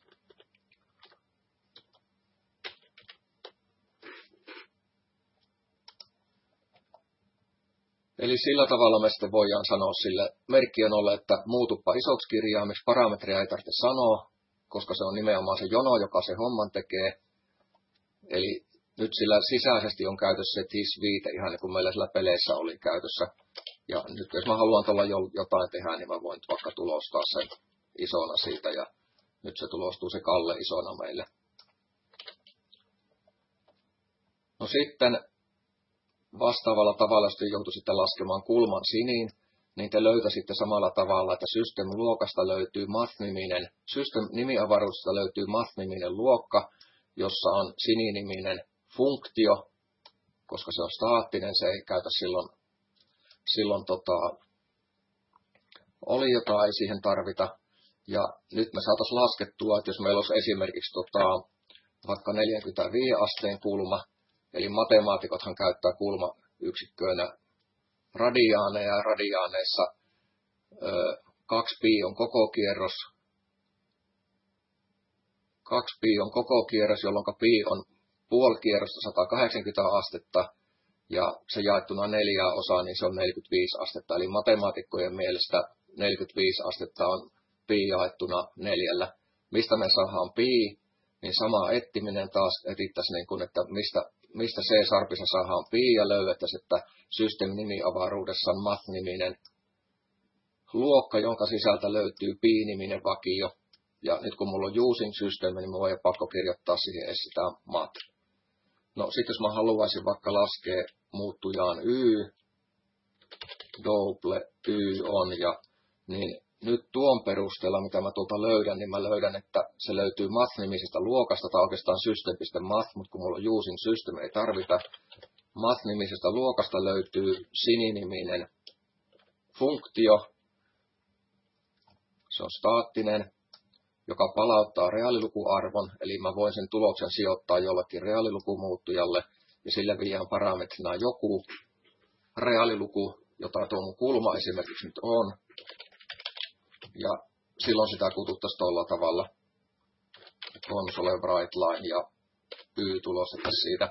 Eli sillä tavalla me sitten voidaan sanoa sille merkkionolle, että muutuppa isoksi kirjaimiksi, parametria ei tarvitse sanoa, koska se on nimenomaan se jono, joka se homman tekee. Eli nyt sillä sisäisesti on käytössä se tis-viite, ihan niin kuin meillä sillä peleissä oli käytössä. Ja nyt jos mä haluan tuolla jotain tehdä, niin mä voin vaikka tulostaa sen isona siitä, ja nyt se tulostuu se Kalle isona meille. No sitten vastaavalla tavalla, jos te joutuisitte laskemaan kulman siniin, niin te löytäisitte samalla tavalla, että System-luokasta löytyy Math-niminen, System-nimiavaruudesta löytyy Math-niminen luokka, jossa on sininiminen funktio, koska se on staattinen, se ei käytä silloin, silloin tota, oli jota ei siihen tarvita. Ja nyt me saataisiin laskettua, että jos meillä olisi esimerkiksi tota, vaikka neljäkymmentäviisi asteen kulma, eli matemaatikothan käyttää kulmayksikköönä radiaaneja, ja radiaaneissa ö, kaksi pi on koko kierros, kaksi pi on koko kierros, jolloin pi on puoli kierrosta sata kahdeksankymmentä astetta, ja se jaettuna neljään osaan, niin se on neljäkymmentäviisi astetta. Eli matemaatikkojen mielestä neljäkymmentäviisi astetta on pi jaettuna neljällä. Mistä me saadaan pi, niin sama etsiminen taas etittäisiin, niin kuin, että mistä, mistä C-sarpissa saadaan pi, ja löydettäisiin, että System-nimiavaruudessa on Math-niminen luokka, jonka sisältä löytyy pi-niminen vakio. Ja nyt kun mulla on using system, niin mä voin pakko kirjoittaa siihen edes sitä Math. No sit jos mä haluaisin vaikka laskea muuttujaan y, double y on, ja niin nyt tuon perusteella, mitä mä tuolta löydän, niin mä löydän, että se löytyy Math-nimisestä luokasta, tai oikeastaan system.math, mutta kun mulla on using system, ei tarvita. Math-nimisestä luokasta löytyy sininiminen funktio, se on staattinen, joka palauttaa reaalilukuarvon, eli mä voin sen tuloksen sijoittaa jollekin reaalilukumuuttujalle, ja sillä viedään parametrina joku reaaliluku, jota tuo mun kulma esimerkiksi nyt on, ja silloin sitä kututtaisiin tuolla tavalla console write line ja y tulostettaisiin siitä.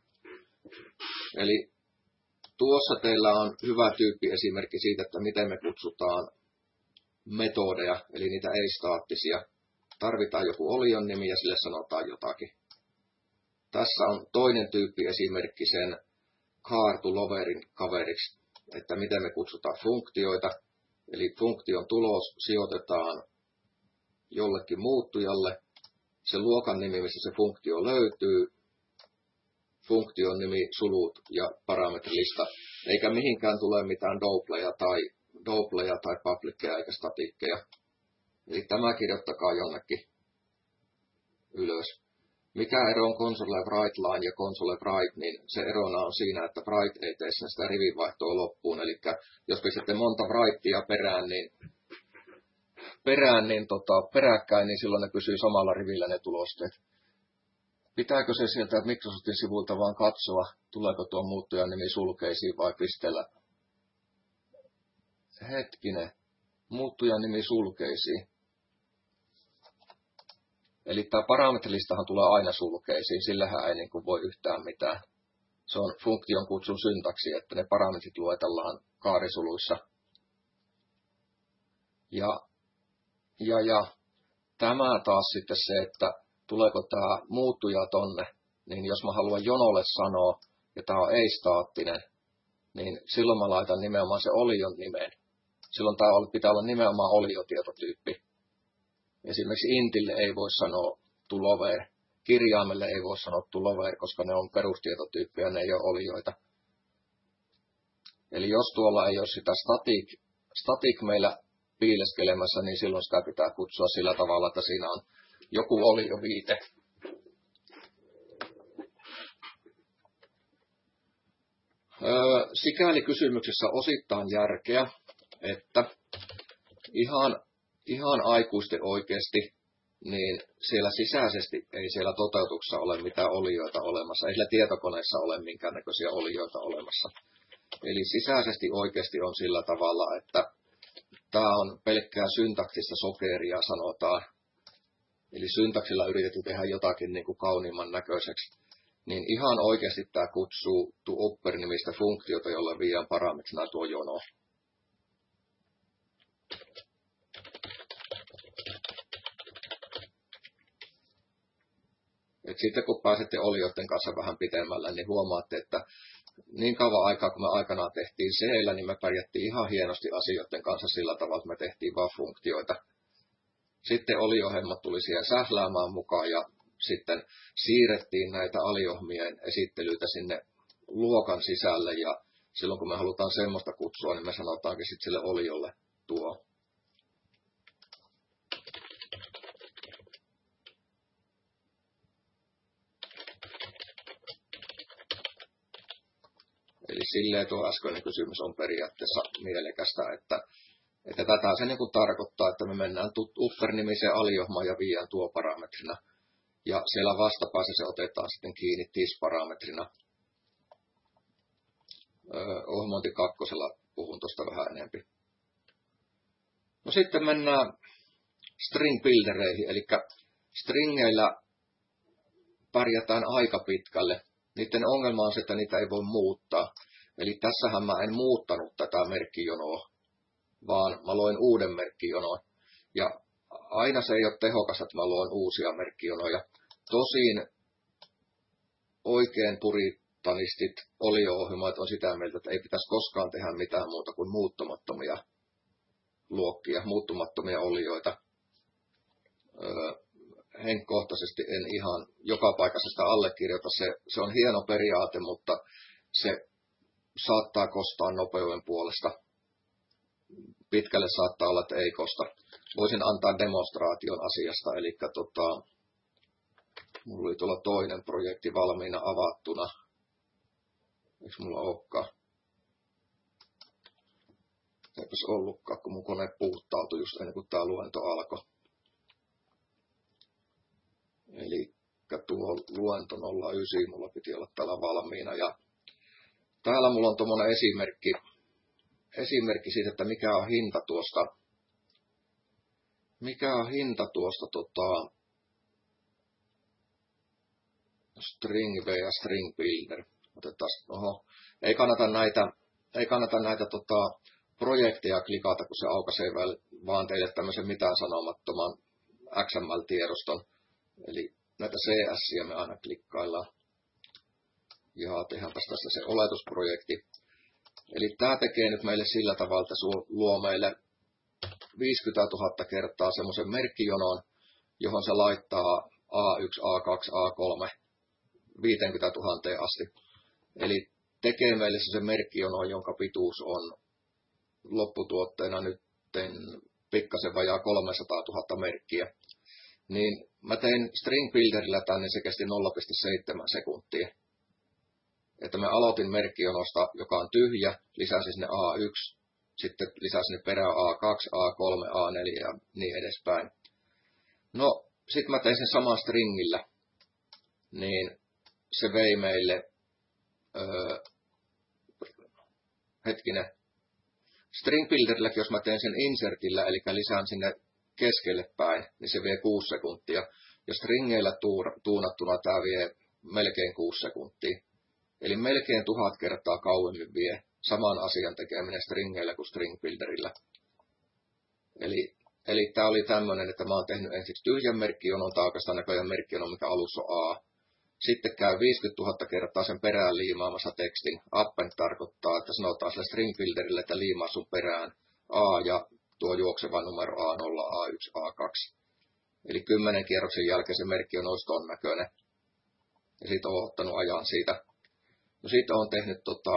Eli tuossa teillä on hyvä tyyppiesimerkki siitä, että miten me kutsutaan metodeja, eli niitä ei-staattisia. Tarvitaan joku olion nimi ja sille sanotaan jotakin. Tässä on toinen tyyppiesimerkki sen car to loverin kaveriksi, että miten me kutsutaan funktioita. Eli funktion tulos sijoitetaan jollekin muuttujalle. Se luokan nimi, missä se funktio löytyy, funktion nimi, sulut ja parametrilista. Eikä mihinkään tule mitään doubleja tai, doubleja tai publiceja eikä statikkeja. Eli tämä kirjoittakaa jonnekin ylös. Mikä ero on console write line ja console write, niin se erona on siinä, että write ei tee sitä rivinvaihtoa loppuun. Eli jos pistätte monta writea perään, niin, perään, niin tota, peräkkäin, niin silloin ne pysyy samalla rivillä ne tulosteet. Pitääkö se sieltä Microsoftin sivulta vaan katsoa, tuleeko tuo muuttujan nimi sulkeisiin vai pistellä? Hetkinen, muuttujan nimi sulkeisiin. Eli tämä parametrilistahan tulee aina sulkeisiin, sillähän ei niin kuin voi yhtään mitään. Se on funktion kutsun syntaksi, että ne parametrit luetellaan kaarisuluissa. Ja, ja, ja tämä taas sitten se, että tuleeko tämä muuttuja tonne, niin jos mä haluan jonolle sanoa, ja tämä on ei-staattinen, niin silloin mä laitan nimenomaan se olion nimeen. Silloin tämä pitää olla nimenomaan oliotietotyyppi. Esimerkiksi intille ei voi sanoa to lover, kirjaimelle ei voi sanoa to lover, koska ne on perustietotyyppejä, ne ei ole olioita. Eli jos tuolla ei ole sitä static, static meillä piileskelemässä, niin silloin sitä pitää kutsua sillä tavalla, että siinä on joku olioviite. Öö, sikäli kysymyksessä osittain järkeä, että ihan Ihan aikuisten oikeasti, niin siellä sisäisesti ei siellä toteutuksessa ole mitään olioita olemassa. Ei siellä tietokoneessa ole minkäännäköisiä olioita olemassa. Eli sisäisesti oikeasti on sillä tavalla, että tämä on pelkkää syntaktista sokeria, sanotaan. Eli syntaksilla yritetty tehdä jotakin niin kuin kauniimman näköiseksi. Niin ihan oikeasti tämä kutsuu to upper-nimistä funktiota, jolle viedään parametrina tuo jono. Et sitten kun pääsette olioiden kanssa vähän pitemmällä, niin huomaatte, että niin kauan aikaa, kun me aikanaan tehtiin C-llä, niin me pärjättiin ihan hienosti asioiden kanssa sillä tavalla, että me tehtiin vaan funktioita. Sitten oliohjelmat tuli siihen sähläämään mukaan ja sitten siirrettiin näitä aliohmien esittelyitä sinne luokan sisälle ja silloin kun me halutaan semmoista kutsua, niin me sanotaankin sitten sille oliolle tuo. Eli silleen tuo äskeinen kysymys on periaatteessa mielekästä, että, että tätä se niin kuin tarkoittaa, että me mennään upper-nimiseen aliohmaan ja viiään tuo parametrina. Ja siellä vastapäässä se otetaan sitten kiinni tis-parametrina. Öö, ohjelmointi kakkosella puhun tuosta vähän enemmän. No sitten mennään string-buildereihin, eli stringeillä pärjätään aika pitkälle. Niiden ongelma on se, että niitä ei voi muuttaa. Eli tässähän mä en muuttanut tätä merkkijonoa, vaan mä loin uuden merkkijonon. Ja aina se ei ole tehokas, että mä loin uusia merkkijonoja. Tosin oikein puritanistit olio-ohjelmat on sitä mieltä, että ei pitäisi koskaan tehdä mitään muuta kuin muuttumattomia luokkia, muuttumattomia olioita. Öö, henkkohtaisesti en ihan joka paikassa sitä allekirjoita. Se, se on hieno periaate, mutta se saattaa kostaa nopeuden puolesta. Pitkälle saattaa olla, että ei kosta. Voisin antaa demonstraation asiasta, eli tota, mulla oli tuolla toinen projekti valmiina avattuna. Eikö mulla olekaan? Eipäs ollutkaan, kun mun kone puuttautui just ennen kuin tää luento alkoi. Eli tuo luento nolla yhdeksän, mulla piti olla täällä valmiina. Ja täällä mulla on tuommoinen esimerkki, esimerkki siitä, että mikä on hinta tuosta, mikä on hinta tuosta tota, string v ja string builder. Otetaan, oho, ei kannata näitä, ei kannata näitä tota, projekteja klikata, kun se aukaisee vaan teille tämmöisen mitään sanomattoman X M L-tiedoston. Eli näitä C S me aina klikkaillaan. Ja tehdään tässä se oletusprojekti. Eli tämä tekee nyt meille sillä tavalla, että se luo meille viisikymmentätuhatta kertaa semmoisen merkkijonon, johon se laittaa A yksi, A kaksi, A kolme viisikymmentätuhatta asti. Eli tekee meille se merkkijono, jonka pituus on lopputuotteena nyt pikkasen vajaa kolmesataatuhatta merkkiä. Niin mä tein string builderillä tänne, se kesti nolla pilkku seitsemän sekuntia. Että mä aloitin merkkijonosta, joka on tyhjä, lisäsin sinne A yksi, sitten lisäsin sinne perään A kaksi, A kolme, A neljä ja niin edespäin. No, sitten mä tein sen saman stringillä, niin se vei meille, öö, hetkinen, string builderilläkin, jos mä teen sen insertillä, eli lisään sinne keskelle päin, niin se vie kuusi sekuntia. Ja stringeillä tuunattuna tämä vie melkein kuusi sekuntia. Eli melkein tuhat kertaa kauemmin vie saman asian tekeminen stringeillä kuin string builderillä. Eli, eli tämä oli tämmöinen, että mä oon tehnyt ensiksi tyhjän merkkijonon, tai oikeastaan näköjään merkkijonon, mikä alussa on A. Sitten käy viisikymmentätuhatta kertaa sen perään liimaamassa tekstin. Append tarkoittaa, että sanotaan sille string builderille, että liimaa sun perään A ja tuo juokseva numero A nolla, A yksi, A kaksi. Eli kymmenen kierroksen jälkeen se merkki on olisi ton näköinen. Ja siitä on ottanut ajan siitä. No siitä on tehnyt tota,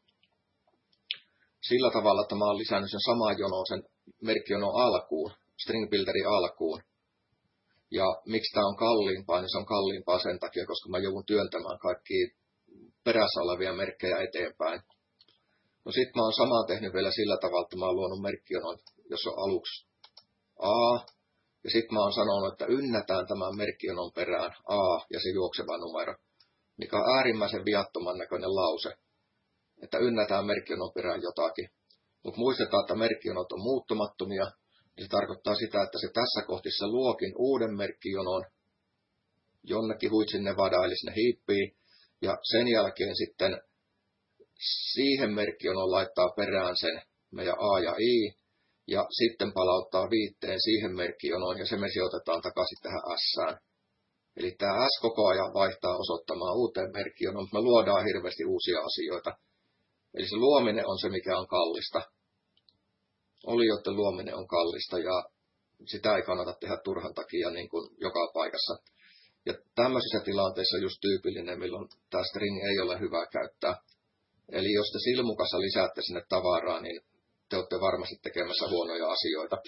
sillä tavalla, että mä oon lisännyt sen saman jonon sen merkkijonon alkuun, string builderin alkuun. Ja miksi tää on kalliimpaa, niin se on kalliimpaa sen takia, koska mä joudun työntämään kaikkia perässä olevia merkkejä eteenpäin. No sit mä oon samaa tehnyt vielä sillä tavalla, että mä oon luonut merkkijonon, jos on aluksi A. Ja sit mä oon sanonut, että ynnätään tämän merkkijonon perään A ja se juokseva numero, mikä on äärimmäisen viattoman näköinen lause, että ynnätään merkkijonon perään jotakin. Mutta muistetaan, että merkkijonot on muuttumattomia, ja se tarkoittaa sitä, että se tässä kohti se luokin uuden merkkijonon jonnekin huitsin Nevada, eli sinne hiippiin, ja sen jälkeen sitten siihen merkkijonon laittaa perään sen meidän A ja I, ja sitten palauttaa viitteen siihen merkkijonoon, ja se me sijoitetaan takaisin tähän S:ään. Eli tämä S koko ajan vaihtaa osoittamaan uuteen merkkijonoon, mutta me luodaan hirveästi uusia asioita. Eli se luominen on se, mikä on kallista. Olioiden luominen on kallista ja sitä ei kannata tehdä turhan takia niin kuin joka paikassa. Ja tämmöisissä tilanteissa just tyypillinen, milloin tämä string ei ole hyvä käyttää. Eli jos te silmukassa lisäätte sinne tavaraa, niin te olette varmasti tekemässä huonoja asioita.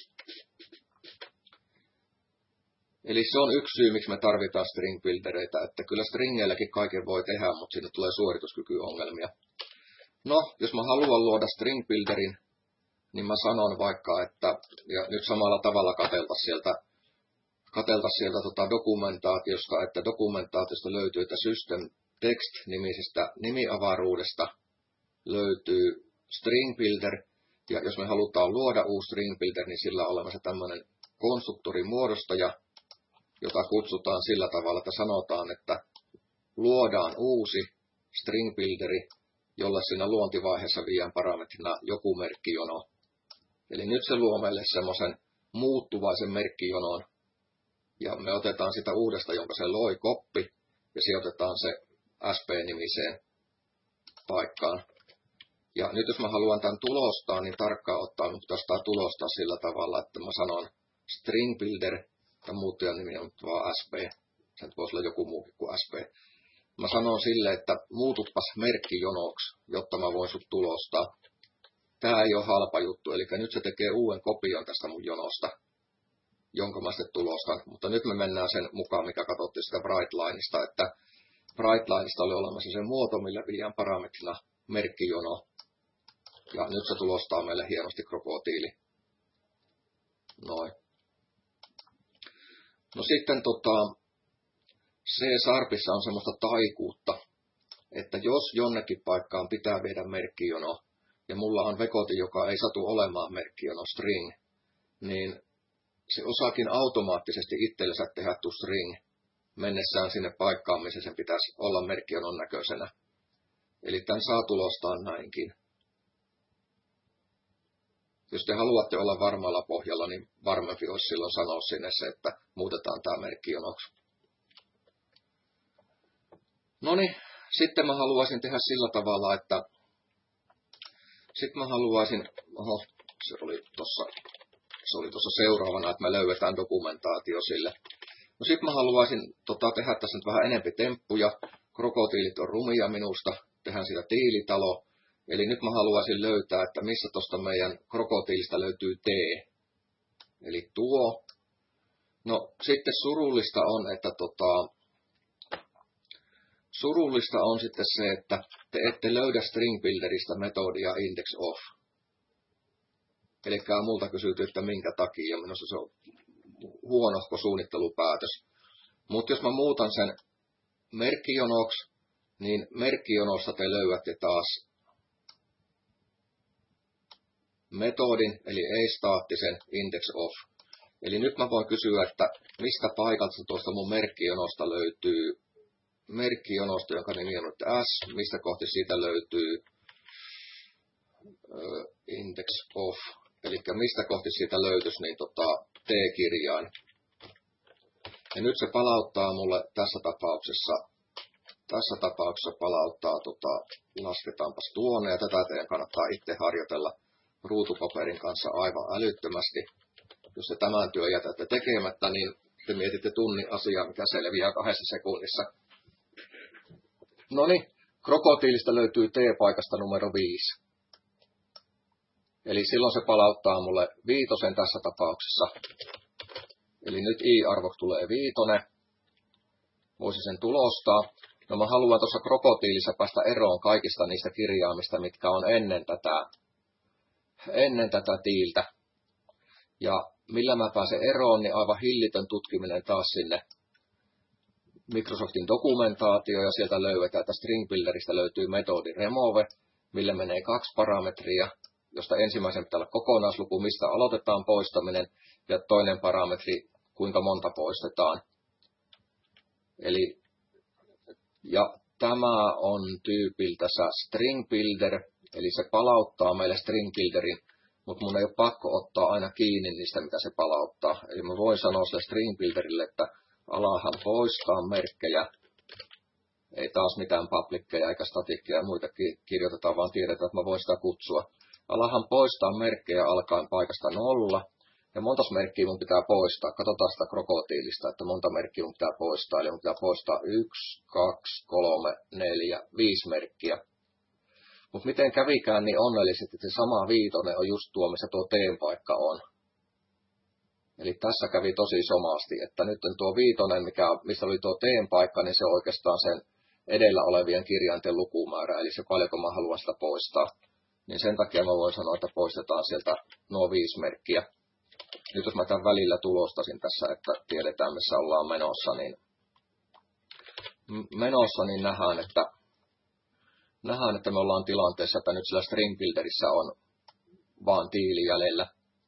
Eli se on yksi syy, miksi me tarvitaan string buildereita, että kyllä stringeilläkin kaiken voi tehdä, mutta siitä tulee suorituskykyongelmia. No, jos mä haluan luoda string builderin, niin mä sanon vaikka, että ja nyt samalla tavalla katseltaisiin sieltä, katseltaisiin sieltä tota dokumentaatiosta, että dokumentaatiosta löytyy, että system text-nimisestä nimiavaruudesta löytyy string builder, ja jos me halutaan luoda uusi string builder, niin sillä on olemassa tämmöinen konstruktorin muodostaja, jota kutsutaan sillä tavalla, että sanotaan, että luodaan uusi string builderi, jolle siinä luontivaiheessa viedään parametrina joku merkkijono. Eli nyt se luo meille semmoisen muuttuvaisen merkkijonon, ja me otetaan sitä uudesta, jonka se loi, koppi, ja sijoitetaan se S P-nimiseen paikkaan. Ja nyt jos mä haluan tämän tulostaa, niin tarkkaan ottaa, mutta tästä tulostaa sillä tavalla, että mä sanon string builder, ja muuttajan nimi on vaan S P. Sen voisi olla joku muukin kuin S P. Mä sanon sille, että muututpas merkkijonoksi, jotta mä voin sut tulostaa. Tää ei ole halpa juttu, eli nyt se tekee uuden kopion tästä mun jonosta, jonka mä sitten tulostan. Mutta nyt me mennään sen mukaan, mikä katsottiin sitä Brightlineista, että Brightlineista oli olemassa se muoto, millä viedään parametrina merkkijono. Ja nyt se tulostaa meille hienosti krokotiili. Noin. No sitten tota, C-Sharpissa on semmoista taikuutta, että jos jonnekin paikkaan pitää viedä merkkijono, ja mulla on vekoti, joka ei satu olemaan merkkijono string, niin se osaakin automaattisesti itsellensä tehdä tu string, mennessään sinne paikkaan, missä sen pitäisi olla merkkijonon näköisenä. Eli tämän saa tulostaa näinkin. Jos te haluatte olla varmalla pohjalla, niin varmempi olisi silloin sanoa sinne se, että muutetaan tämä merkkijonoksi. No niin, sitten mä haluaisin tehdä sillä tavalla, että sitten mä haluaisin, oho, se oli tuossa se oli tuossa seuraavana, että me löydetään dokumentaatio sille. No sitten mä haluaisin tota, tehdä tässä nyt vähän enempi temppuja. Krokotiilit on rumia minusta, tehdään siitä tiilitalo. Eli nyt mä haluaisin löytää, että missä tuosta meidän krokotiilista löytyy T. Eli tuo. No sitten surullista on, että tota, surullista on sitten se, että te ette löydä string builderista metodia index of. Eli multa kysytty, että minkä takia. Minusta se on huonohko suunnittelupäätös. Mutta jos mä muutan sen merkkijonoksi, niin merkkijonosta te löydätte taas metodin, eli ei-staattisen index of. Eli nyt mä voin kysyä, että mistä paikalta tuosta mun merkkijonosta löytyy merkkijonosta, jonka nimi on nyt S, mistä kohti siitä löytyy uh, index of. Eli mistä kohti siitä löytyisi niin tota, T-kirjain. Ja nyt se palauttaa mulle tässä tapauksessa, tässä tapauksessa palauttaa, tota, lasketaanpas tuonne, ja tätä teidän kannattaa itse harjoitella ruutupaperin kanssa aivan älyttömästi. Jos te tämän työn jätätte tekemättä, niin te mietitte tunnin asiaa, mikä selviää kahdessa sekunnissa. No niin, krokotiilista löytyy T-paikasta numero viisi. Eli silloin se palauttaa mulle viitosen tässä tapauksessa. Eli nyt i-arvoksi tulee viitonen. Voisi sen tulostaa. No mä haluan tuossa krokotiilissa päästä eroon kaikista niistä kirjaimista, mitkä on ennen tätä, ennen tätä tiiltä. Ja millä mä pääsen eroon, niin aivan hillitön tutkiminen taas sinne Microsoftin dokumentaatio, ja sieltä löydetään, että string builderista löytyy metodi remove, millä menee kaksi parametria, josta ensimmäisen pitää olla kokonaisluku, mistä aloitetaan poistaminen, ja toinen parametri, kuinka monta poistetaan. Eli, ja tämä on tyypiltänsä string builder, eli se palauttaa meille string builderin, mutta mun ei ole pakko ottaa aina kiinni niistä, mitä se palauttaa. Eli mä voin sanoa sille string builderille, että alahan poistaa merkkejä. Ei taas mitään publickeja eikä statikkeja ja muita kirjoitetaan, vaan tiedetään, että mä voin sitä kutsua. Alahan poistaa merkkejä alkaen paikasta nolla. Ja montas merkkiä mun pitää poistaa. Katsotaan sitä krokotiilista, että monta merkkiä mun pitää poistaa. Eli mun pitää poistaa yksi, kaksi, kolme, neljä, viisi merkkiä. Mutta miten kävikään niin onnellisesti, että se sama viitonen on just tuo, missä tuo teenpaikka on. Eli tässä kävi tosi somasti, että nyt on tuo viitonen, mikä, missä oli tuo teenpaikka, niin se on oikeastaan sen edellä olevien kirjainten lukumäärä. Eli se paljonko mä haluan sitä poistaa. Niin sen takia mä voin sanoa, että poistetaan sieltä nuo viisi merkkiä. Nyt jos mä tämän välillä tulostasin tässä, että tiedetään missä ollaan menossa, niin menossa niin nähdään, että nähdään, että me ollaan tilanteessa, että nyt sillä string builderissä on vaan tiili jäljellä.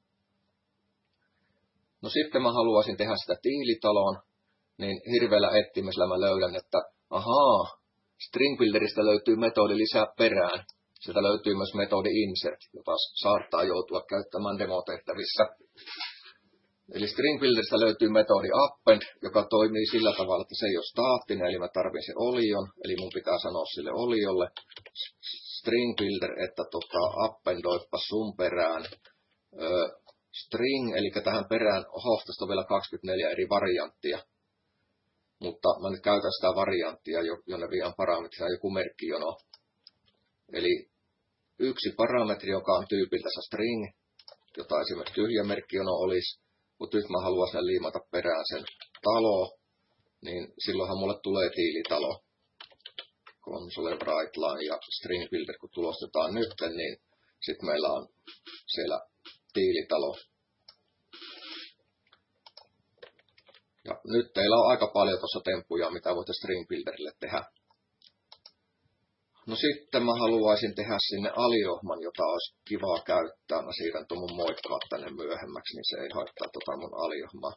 No sitten mä haluaisin tehdä sitä tiilitaloon, niin hirveällä etsimisellä mä löydän, että ahaa, string builderista löytyy metodi lisää perään. Sieltä löytyy myös metodi insert, jota saattaa joutua käyttämään demotehtävissä. Eli string builderista löytyy metodi append, joka toimii sillä tavalla, että se ei ole staattinen, eli mä tarvitsen sen olion, eli mun pitää sanoa sille oliolle string builder, että tota, appendoipa sun perään ö, string, eli tähän perään, oho, tästä on vielä kaksikymmentäneljä eri varianttia, mutta mä nyt käytän sitä varianttia, jonne viian parametrina joku merkkijono. Eli yksi parametri, joka on tyypiltänsä string, jota esimerkiksi tyhjä merkkijono olisi, mutta nyt mä haluan sen liimata perään sen talo, niin silloinhan mulle tulee tiilitalo. Console WriteLine ja string builder, kun tulostetaan nyt, niin sitten meillä on siellä tiilitalo. Ja nyt teillä on aika paljon tuossa temppuja, mitä voitte string builderille tehdä. No sitten mä haluaisin tehdä sinne aliohman, jota olisi kivaa käyttää. Mä siirrän tuon mun moikkaa tänne myöhemmäksi, niin se ei haittaa tota mun aliohmaa.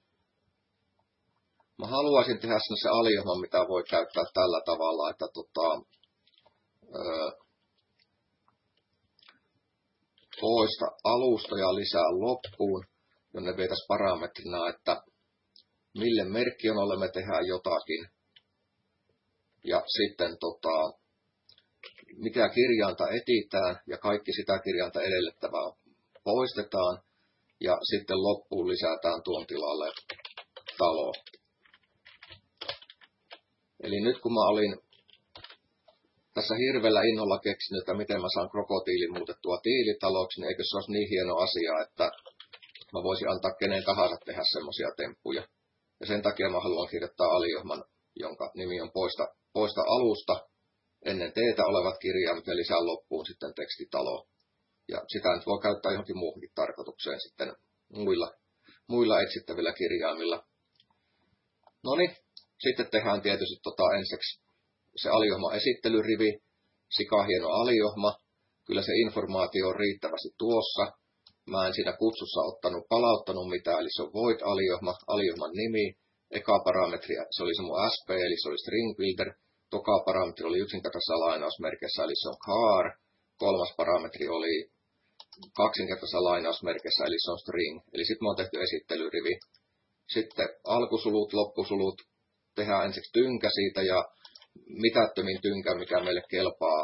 Mä haluaisin tehdä sinne se aliohman, mitä voi käyttää tällä tavalla, että tota, öö, poista alusta ja lisää loppuun, jonne vietäisiin parametrina, että mille merkkionolle me tehdään jotakin. Ja sitten tota, mikä kirjainta etsitään ja kaikki sitä kirjainta edellyttävää poistetaan ja sitten loppuun lisätään tuon tilalle talo. Eli nyt kun mä olin tässä hirveällä innolla keksinyt, että miten mä saan krokotiilin muutettua tiilitaloksi, niin eikö se olisi niin hieno asia, että mä voisin antaa kenen tahansa tehdä semmoisia temppuja. Ja sen takia mä haluan kirjoittaa aliohman, jonka nimi on poista, poista alusta ennen teetä olevat kirjaimet ja lisää loppuun sitten tekstitalo. Ja sitä nyt voi käyttää johonkin muuhunkin tarkoitukseen sitten muilla, muilla etsittävillä kirjaimilla. No niin, sitten tehdään tietysti tota ensiksi se aliohma esittelyrivi, sikahieno aliohma. Kyllä se informaatio on riittävästi tuossa. Mä en siinä kutsussa ottanut, palauttanut mitään, eli se on void aliohma, aliohman nimi. Eka parametri, se oli se mun sp, eli se oli string builder. Toka parametri oli yksinkertaisessa lainausmerkissä, eli se on char. Kolmas parametri oli kaksinkertaisessa lainausmerkissä, eli se on string. Eli sitten me on tehty esittelyrivi. Sitten alkusulut, loppusulut. Tehdään ensiksi tynkä siitä ja mitättömin tynkä, mikä meille kelpaa.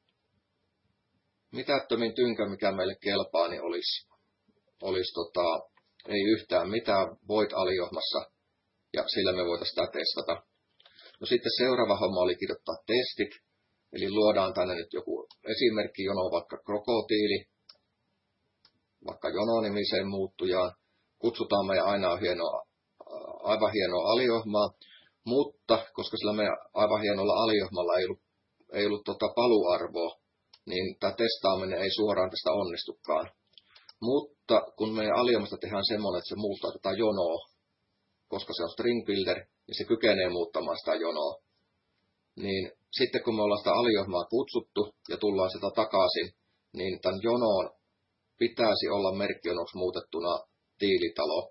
Mitättömin tynkä, mikä meille kelpaa, niin olisi, olisi tota, ei yhtään mitään void aliohmassa. Ja sillä me voitaisiin sitä testata. No sitten seuraava homma oli kirjoittaa testit. Eli luodaan tänne nyt joku esimerkkijono, vaikka krokotiili, vaikka jononimiseen muuttujaan. Kutsutaan meidän aina hienoa, aivan hienoa aliohmaa. Mutta koska sillä meidän aivan hienolla aliohmalla ei ollut, ei ollut tota paluarvoa, niin tämä testaaminen ei suoraan tästä onnistukaan. Mutta kun meidän aliohmasta tehdään semmoinen, että se muuttaa tätä jonoa, koska se on string builder, niin se kykenee muuttamaan sitä jonoa. Niin sitten kun me ollaan sitä aliohmaa kutsuttu ja tullaan sitä takaisin, niin tämän jonoon pitäisi olla merkkijonoksi muutettuna tiilitalo.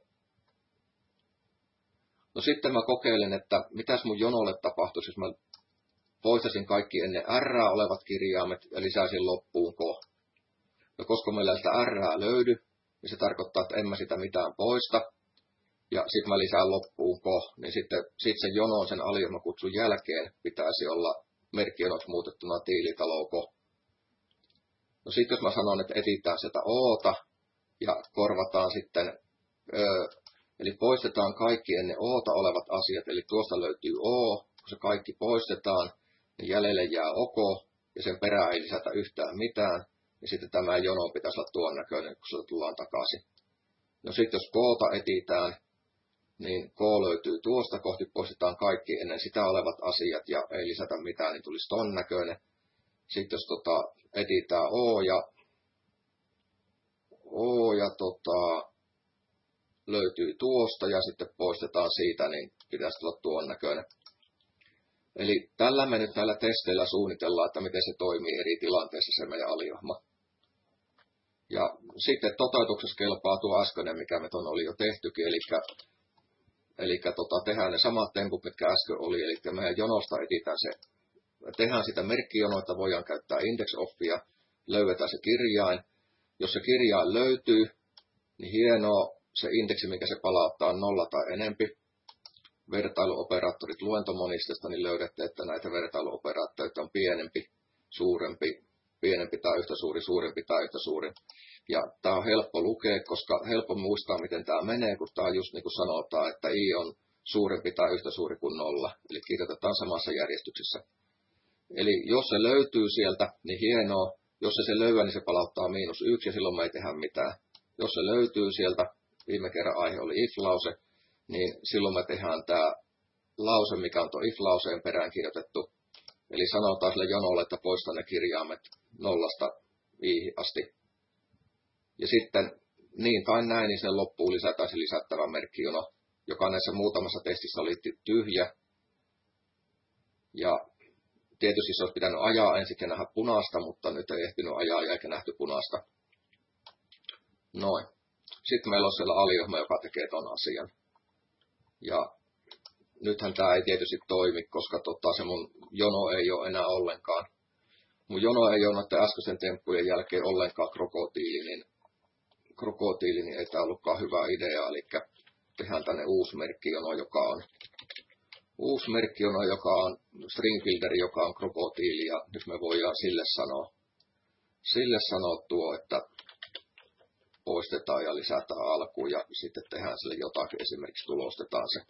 No sitten mä kokeilen, että mitäs mun jonolle tapahtuisi, jos mä poistaisin kaikki ennen R olevat kirjaimet ja lisäisin loppuun K. No koska meillä ei sitä R löydy, niin se tarkoittaa, että en mä sitä mitään poista. ja sitten mä lisään loppuun ko, niin sitten sit sen jonon sen alijohmakutsun jälkeen pitäisi olla merkkijonoksi muutettuna tiilitalo ko. No sitten jos mä sanon, että etsitään sieltä oota ja korvataan sitten, öö, eli poistetaan kaikki ennen oota olevat asiat, eli tuosta löytyy o, kun se kaikki poistetaan, niin jäljelle jää oko, ja sen perään ei lisätä yhtään mitään, niin sitten tämä jono pitäisi olla tuon näköinen, kun se tullaan takaisin. No sitten jos koota etsitään, niin K löytyy tuosta kohti, poistetaan kaikki ennen sitä olevat asiat ja ei lisätä mitään, niin tulisi ton näköinen. Sitten jos tota, etsitään O ja, o ja tota, löytyy tuosta ja sitten poistetaan siitä, niin pitäisi tulla tuon näköinen. Eli tällä me nyt näillä testeillä suunnitellaan, että miten se toimii eri tilanteissa se meidän alijohma. Ja sitten toteutuksessa kelpaa tuo äskeinen, mikä me tuon oli jo tehtykin, eli Eli tota, tehdään ne samat temput, mitkä äsken oli, eli meidän jonosta etsitään se, tehdään sitä merkkijonoa, että voidaan käyttää index-offia, löydetään se kirjain. Jos se kirjain löytyy, niin hienoa, se indeksi, mikä se palauttaa, on nolla tai enempi. Vertailuoperaattorit luentomonistesta, niin löydätte, että näitä vertailuoperaattoreita on pienempi, suurempi, pienempi tai yhtä suuri, suurempi tai yhtä suuri. Ja tämä on helppo lukea, koska helppo muistaa, miten tämä menee, kun tämä on just niin kuin sanotaan, että i on suurempi tai yhtä suuri kuin nolla. Eli kirjoitetaan samassa järjestyksessä. Eli jos se löytyy sieltä, niin hienoa. Jos se se löyä, niin se palauttaa miinus yksi ja silloin me ei tehdä mitään. Jos se löytyy sieltä, viime kerran aihe oli if-lause, niin silloin me tehdään tämä lause, mikä on tuo if-lauseen perään kirjoitettu. Eli sanotaan sille jonolle, että poista ne kirjaimet nollasta viihin asti. Ja sitten niin tai näin, niin sen loppuun lisätään se lisättävä merkkijono, joka näissä muutamassa testissä oli tyhjä. Ja tietysti se olisi pitänyt ajaa ensin ja nähdä punaista, mutta nyt ei ehtinyt ajaa ja eikä nähty punaista. Noin. Sitten meillä on siellä alijohma, joka tekee ton asian. Ja nythän tämä ei tietysti toimi, koska tota, se mun jono ei ole enää ollenkaan. Mun jono ei ole noiden äskeisen temppujen jälkeen ollenkaan krokotiili, niin krokotiili, niin ei tämä ollutkaan hyvä idea, eli tehdään tänne uusi merkkijono, joka on uusi merkkijono, joka on string builderi, joka on krokotiili, ja nyt me voidaan sille sanoa, sille sanoa tuo, että poistetaan ja lisätään alkuun, ja sitten tehdään sille jotakin, esimerkiksi tulostetaan se.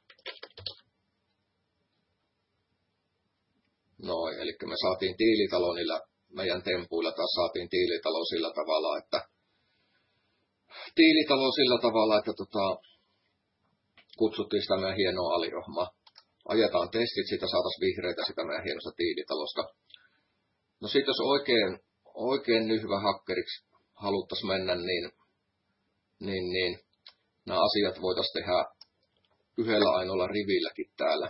Noin, eli me saatiin tiilitalo niillä meidän tempuilla, taas saatiin tiilitalo sillä tavalla, että tiilitalo sillä tavalla, että tota, kutsuttiin sitä meidän hienoa alijohmaa. Ajetaan testit, siitä saataisiin vihreitä sitä meidän hienosta tiilitalosta. No sitten jos oikein, oikein nyhvä hakkeriksi haluttaisiin mennä, niin, niin, niin nämä asiat voitaisiin tehdä yhdellä ainoalla rivilläkin täällä.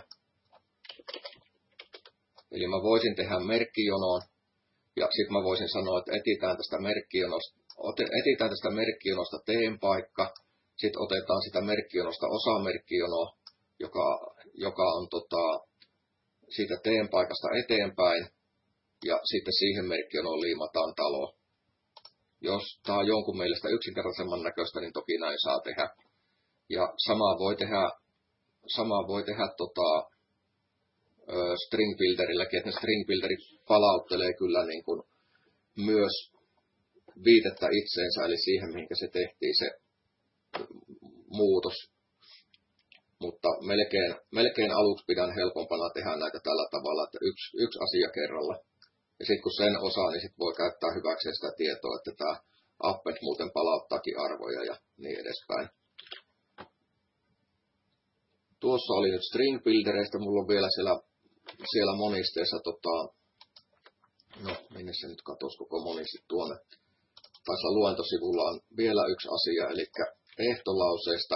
Eli mä voisin tehdä merkkijonoon, ja sitten mä voisin sanoa, että etsitään tästä merkkijonosta, etsitään tästä merkkijonosta teenpaikka, sitten otetaan sitä merkkijonosta osamerkkijonoa, joka, joka on tota, siitä teenpaikasta eteenpäin, ja sitten siihen merkkijonoon liimataan talo. Jos tämä on jonkun mielestä yksinkertaisemman näköistä, niin toki näin saa tehdä. Ja samaa voi tehdä, samaa voi tehdä tota, string builderilläkin, että ne string builderit palauttelee kyllä niin kuin myös viitettä itseensä, eli siihen, mihinkä se tehtiin se muutos. Mutta melkein, melkein aluksi pidän helpompana tehdä näitä tällä tavalla, että yksi, yksi asia kerralla. Ja sitten kun sen osaa, niin sit voi käyttää hyväkseen sitä tietoa, että tämä append muuten palauttaakin arvoja ja niin edespäin. Tuossa oli nyt string buildereistä, mulla on vielä siellä, siellä monisteessa, tota, no minne se nyt katosi koko monisti tuonne. Taisi olla luentosivulla on vielä yksi asia, eli ehtolauseesta.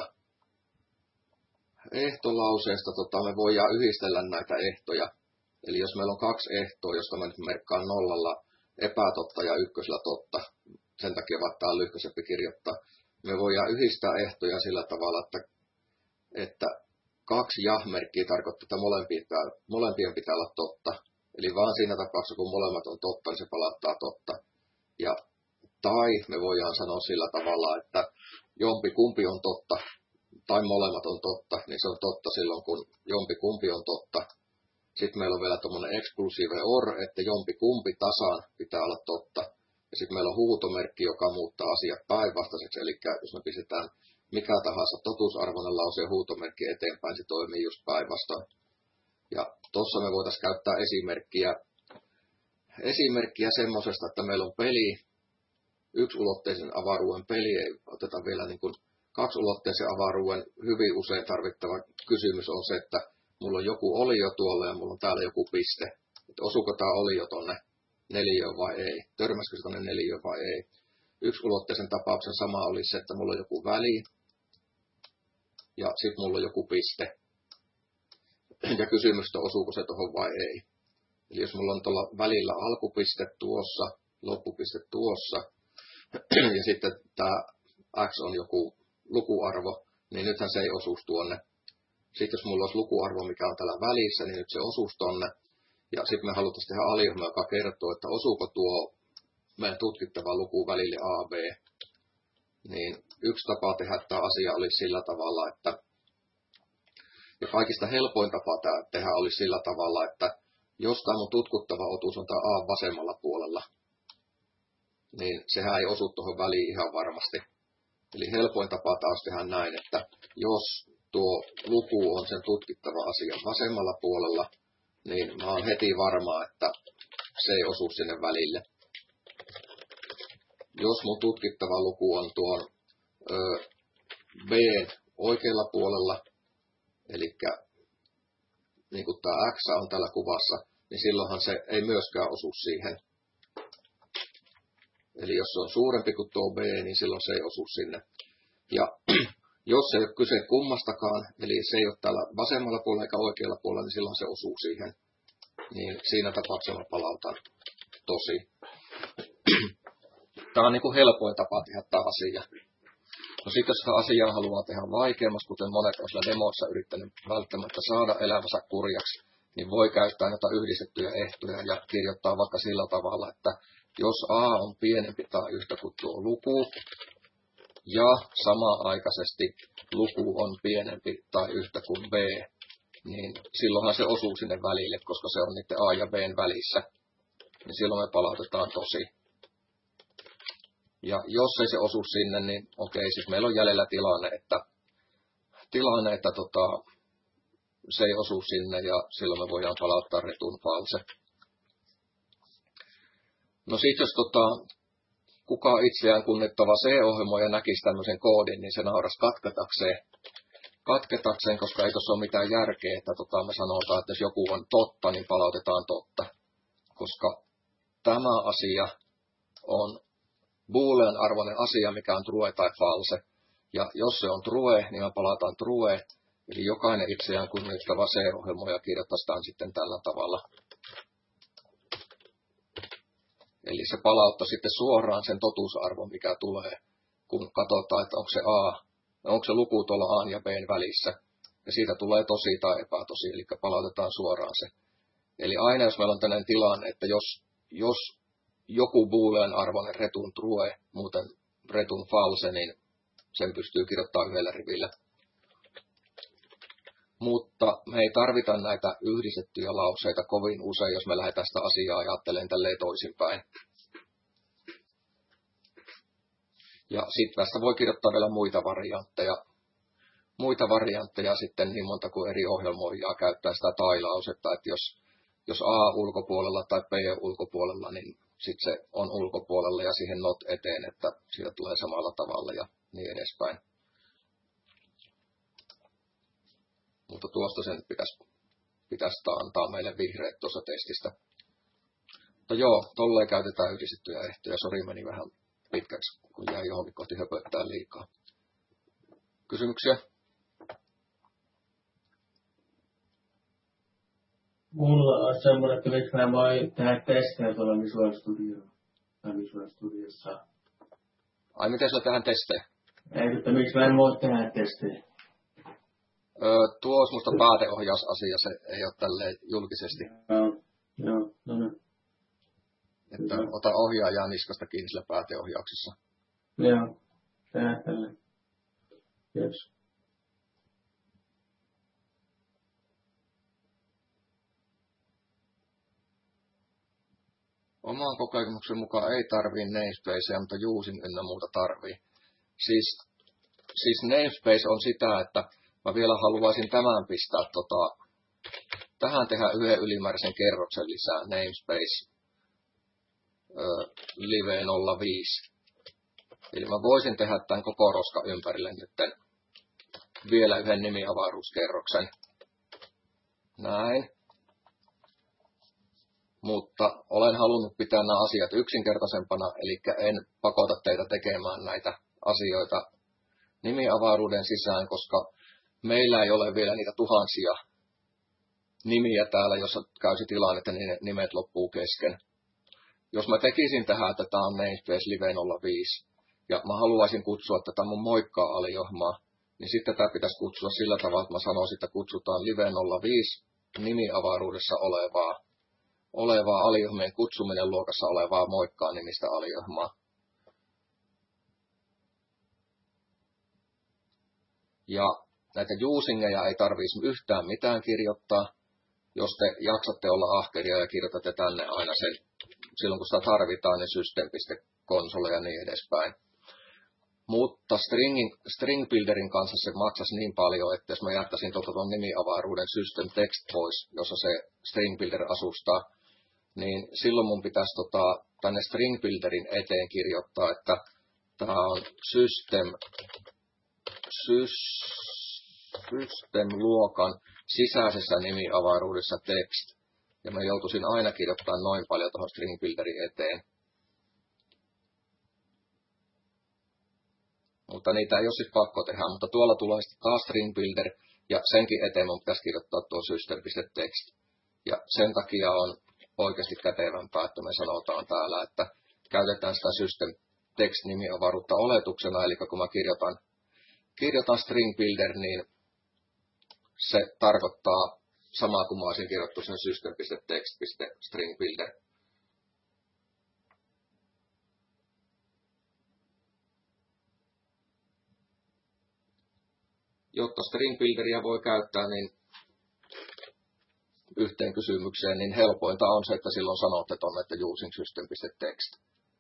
Ehtolauseesta tota, me voidaan yhdistellä näitä ehtoja. Eli jos meillä on kaksi ehtoa, josta mä nyt merkkaan nollalla epätotta ja ykkösellä totta, sen takia vaikka tämä on lyhkäisempi kirjoittaa, me voidaan yhdistää ehtoja sillä tavalla, että, että kaksi ja-merkkiä tarkoittaa, että molempien pitää, molempien pitää olla totta. Eli vaan siinä tapauksessa, kun molemmat on totta, niin se palauttaa totta. Ja, tai me voidaan sanoa sillä tavalla, että jompi kumpi on totta, tai molemmat on totta, niin se on totta silloin, kun jompi kumpi on totta. Sitten meillä on vielä tuommoinen exclusive or, että jompi kumpi tasan pitää olla totta. Ja sitten meillä on huutomerkki, joka muuttaa asiat päinvastaiseksi. Eli jos me pistetään mikä tahansa totuusarvoinen lause ja huutomerkki eteenpäin, se toimii just päinvastoin. Ja tuossa me voitaisiin käyttää esimerkkiä, esimerkkiä semmoisesta, että meillä on peli, yksiulotteisen avaruuden peli, ei oteta vielä niin kuin kaksiulotteisen avaruuden hyvin usein tarvittava kysymys on se, että mulla on joku olio tuolla ja mulla on täällä joku piste. Että osuuko tämä olio tonne neliöön vai ei? Törmäskö se tonne neliöön vai ei? Yksiulotteisen tapauksen sama olisi se, että mulla on joku väli ja sitten mulla on joku piste. Ja kysymys on, osuuko se tuohon vai ei. Eli jos mulla on tuolla välillä alkupiste tuossa, loppupiste tuossa ja sitten tämä x on joku lukuarvo, niin nythän se ei osuus tuonne. Sitten jos mulla olisi lukuarvo, mikä on täällä välissä, niin nyt se osuus tonne. Ja sitten me haluttaisiin tehdä aliohjelma, joka kertoo, että osuuko tuo meidän tutkittava luku välille A, B. Niin yksi tapa tehdä tämä asia olisi sillä tavalla, että ja kaikista helpoin tapa tehdä olisi sillä tavalla, että jos tämä mun tutkuttava otuus on tämä A vasemmalla puolella, niin sehän ei osu tuohon väliin ihan varmasti. Eli helpoin tapa taas tehdä näin, että jos tuo luku on sen tutkittava asia vasemmalla puolella, niin mä oon heti varma, että se ei osu sinne välille. Jos mun tutkittava luku on tuon ö, B oikealla puolella, eli niin kuin tämä X on tällä kuvassa, niin silloinhan se ei myöskään osu siihen. Eli jos se on suurempi kuin tuo B, niin silloin se ei osu sinne. Ja jos ei ole kyse kummastakaan, eli se ei ole täällä vasemmalla puolella eikä oikealla puolella, niin silloin se osuu siihen. Niin siinä tapauksessa mä palautan tosi. Tämä on niin kuin helpoin tapa tehdä tämä asia. No sitten jos sitä asiaa haluaa tehdä vaikeammaksi, kuten monet on siellä demoissa yrittänyt välttämättä saada elämänsä kurjaksi, niin voi käyttää näitä yhdistettyjä ehtoja ja kirjoittaa vaikka sillä tavalla, että jos A on pienempi tai yhtä kuin tuo luku, ja samanaikaisesti luku on pienempi tai yhtä kuin B, niin silloinhan se osuu sinne välille, koska se on niiden A ja B:n välissä. Niin silloin me palautetaan tosi. Ja jos ei se osu sinne, niin okei, siis meillä on jäljellä tilanne, että, tilanne, että tota, se ei osu sinne ja silloin me voidaan palauttaa retun false. No sitten jos tota, kuka itseään kunnittava C-ohjelmo ja näkisi tämmöisen koodin, niin se nauras katketakseen, katketakseen koska ei tuossa ole mitään järkeä, että tota, me sanotaan, että jos joku on totta, niin palautetaan totta. Koska tämä asia on boolean arvoinen asia, mikä on true tai false. Ja jos se on true, niin me palataan true. Eli jokainen itseään kunnittava C-ohjelmo ja kirjoitetaan sitten tällä tavalla. Eli se palauttaa sitten suoraan sen totuusarvon, mikä tulee, kun katsotaan, että onko se A, onko se luku tuolla A ja B välissä. Ja siitä tulee tosi tai epätosi, eli palautetaan suoraan se. Eli aina jos meillä on tällainen tilanne, että jos, jos joku boolean arvoinen retun true, muuten retun false, niin sen pystyy kirjoittamaan yhdellä rivillä. Mutta me ei tarvita näitä yhdistettyjä lauseita kovin usein, jos me lähdetään sitä asiaa ajattelemaan tälleen toisinpäin. Ja sitten tästä voi kirjoittaa vielä muita variantteja. Muita variantteja sitten niin monta kuin eri ohjelmoijaa käyttää sitä tai-lausetta, että jos, jos A ulkopuolella tai B ulkopuolella, niin sitten se on ulkopuolella ja siihen not eteen, että siitä tulee samalla tavalla ja niin edespäin. Mutta tuosta sen pitäisi, pitäisi antaa meille vihreät tuossa testistä. Mutta joo, tolleen käytetään yhdistettyjä ehtoja. Sori, meni vähän pitkäksi, kun jäi johonkin kohti höpöttää liikaa. Kysymyksiä? Mulla on semmoinen, että miksi mä voin tehdä testejä tuolla Visual Studiossa. Tai Visual Studiossa. Ai, miten sä tehdään testejä? Ei, että miksi mä en voi tehdä testejä. Öö, tuo olisi musta pääteohjausasia, se ei ole tälleen julkisesti. Joo, joo, no niin. Että Hyvä. Ota ohjaajaa niskasta kiinni sillä pääteohjauksessa. Joo, tehdään tälleen. Yes. Oman kokemuksen mukaan ei tarvii namespaceja, mutta using ynnä muuta tarvii. Siis, siis namespace on sitä, että mä vielä haluaisin tämän pistää tota, tähän tehdä yhden ylimääräisen kerroksen lisää, namespace ö, live nolla viisi. Eli mä voisin tehdä tämän koko roska ympärille nyt vielä yhden nimiavaruuskerroksen. Näin. Mutta olen halunnut pitää nämä asiat yksinkertaisempana, eli en pakota teitä tekemään näitä asioita nimiavaruuden sisään, koska meillä ei ole vielä niitä tuhansia nimiä täällä, jossa käysi tilanne, että nimet loppuu kesken. Jos mä tekisin tähän, että tämä on namespace live nolla viisi, ja mä haluaisin kutsua tätä mun moikkaa aliohmaa, niin sitten tämä pitäisi kutsua sillä tavalla, että mä sanoisin, että kutsutaan live nolla viisi nimiavaruudessa olevaa, olevaa aliohmien kutsuminen luokassa olevaa moikkaa nimistä aliohmaa. Ja näitä usingeja ei tarvitsisi yhtään mitään kirjoittaa, jos te jaksatte olla ahkeria ja kirjoitatte tänne aina sen, silloin kun sitä tarvitaan, niin system.console ja niin edespäin. Mutta stringin, string builderin kanssa se maksaisi niin paljon, että jos mä jättäisin tuota tuon nimiavaruuden system text pois, jossa se string builder asustaa, niin silloin mun pitäisi tota, tänne string builderin eteen kirjoittaa, että tämä on system, system-luokan sisäisessä nimiavaruudessa text. Ja mä joutuisin aina kirjoittamaan noin paljon tuohon string builderin eteen. Mutta niitä ei ole sitten pakko tehdä, mutta tuolla tulee sitten taas string builder, ja senkin eteen mun pitäisi kirjoittaa tuo system.text. Ja sen takia on oikeasti kätevämpää, että me sanotaan täällä, että käytetään sitä system text nimiavaruutta oletuksena, eli kun mä kirjoitan, kirjoitan string builder, niin se tarkoittaa samaa kuin mä olisin kirjoittu sen system.text.string builder. Jotta string builderia voi käyttää, niin yhteen kysymykseen, niin helpointa on se, että silloin sanotte tuonne, että using system.text.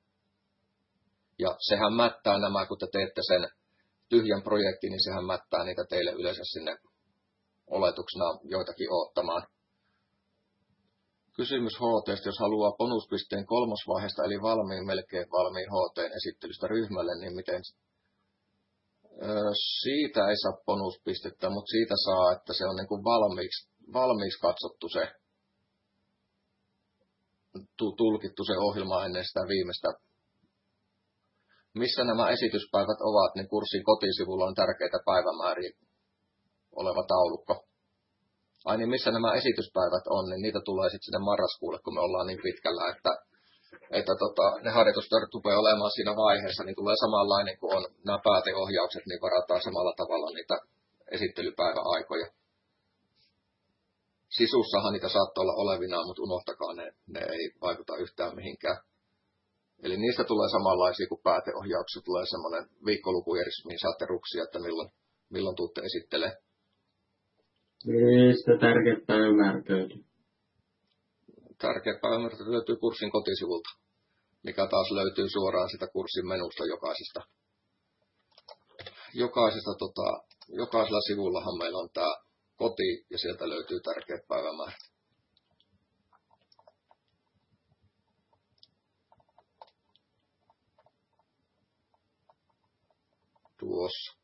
Ja sehän mättää nämä, kun te teette sen tyhjän projektin, niin sehän mättää niitä teille yleensä sinne oletuksena joitakin odottamaan. Kysymys H T:stä, jos haluaa bonuspisteen kolmosvaiheesta, eli valmiin, melkein valmiin H T:n esittelystä ryhmälle, niin miten? Siitä ei saa bonuspistettä, mutta siitä saa, että se on niin kuin valmiiksi, valmiiksi katsottu se, tulkittu se ohjelma ennen sitä viimeistä. Missä nämä esityspäivät ovat, niin kurssin kotisivulla on tärkeitä päivämääriä oleva taulukko. Ai niin, missä nämä esityspäivät on, niin niitä tulee sitten sinne marraskuulle, kun me ollaan niin pitkällä, että että tota, ne harjoitustyöt rupeaa olemaan siinä vaiheessa, niin tulee samanlainen kuin on nämä pääteohjaukset, niin varataan samalla tavalla niitä esittelypäiväaikoja. Sisussahan niitä saattaa olla olevinaan, mutta unohtakaa, ne, ne ei vaikuta yhtään mihinkään. Eli niistä tulee samanlaisia kuin pääteohjauksessa, tulee semmoinen viikkolukujärjestys, mihin saatte ruksia, että milloin, milloin tuutte esittelee. Mistä tärkeät päivämäärät löytyy? Tärkeä päivämäärä löytyy kurssin kotisivulta, mikä taas löytyy suoraan sitä kurssin menusta jokaisesta. Jokaisesta, tota, jokaisella sivullahan meillä on tämä koti ja sieltä löytyy tärkeät päivämäärät. Tuossa.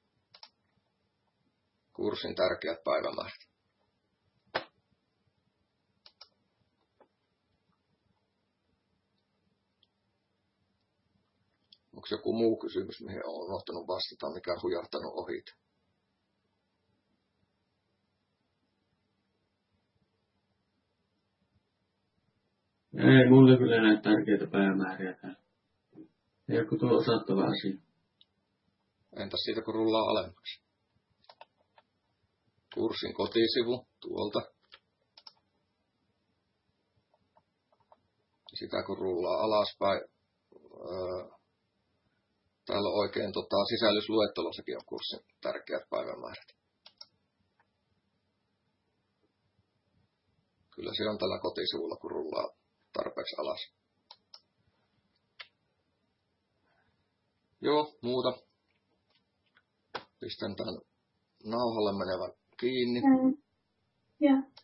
Kurssin tärkeät päivämäärät. Onko joku muu kysymys, mihin olen unohtanut vastata, mikä on hujahtanut ohi? Ei mulle kyllä näitä tärkeitä päivämääriä täällä. Ei ole tuo osattava asia. Entäs siitä, kun rullaa alemmaksi? Kurssin kotisivu tuolta. Sitä kun rullaa alaspäin. Öö, Täällä on oikein tota, sisällysluettelossakin on kurssin tärkeät päivämäärät. Kyllä se on tällä kotisivulla, kun rullaa tarpeeksi alas. Joo, muuta. Pistän tämän nauhalle menevän kiinni. Mm. Joo.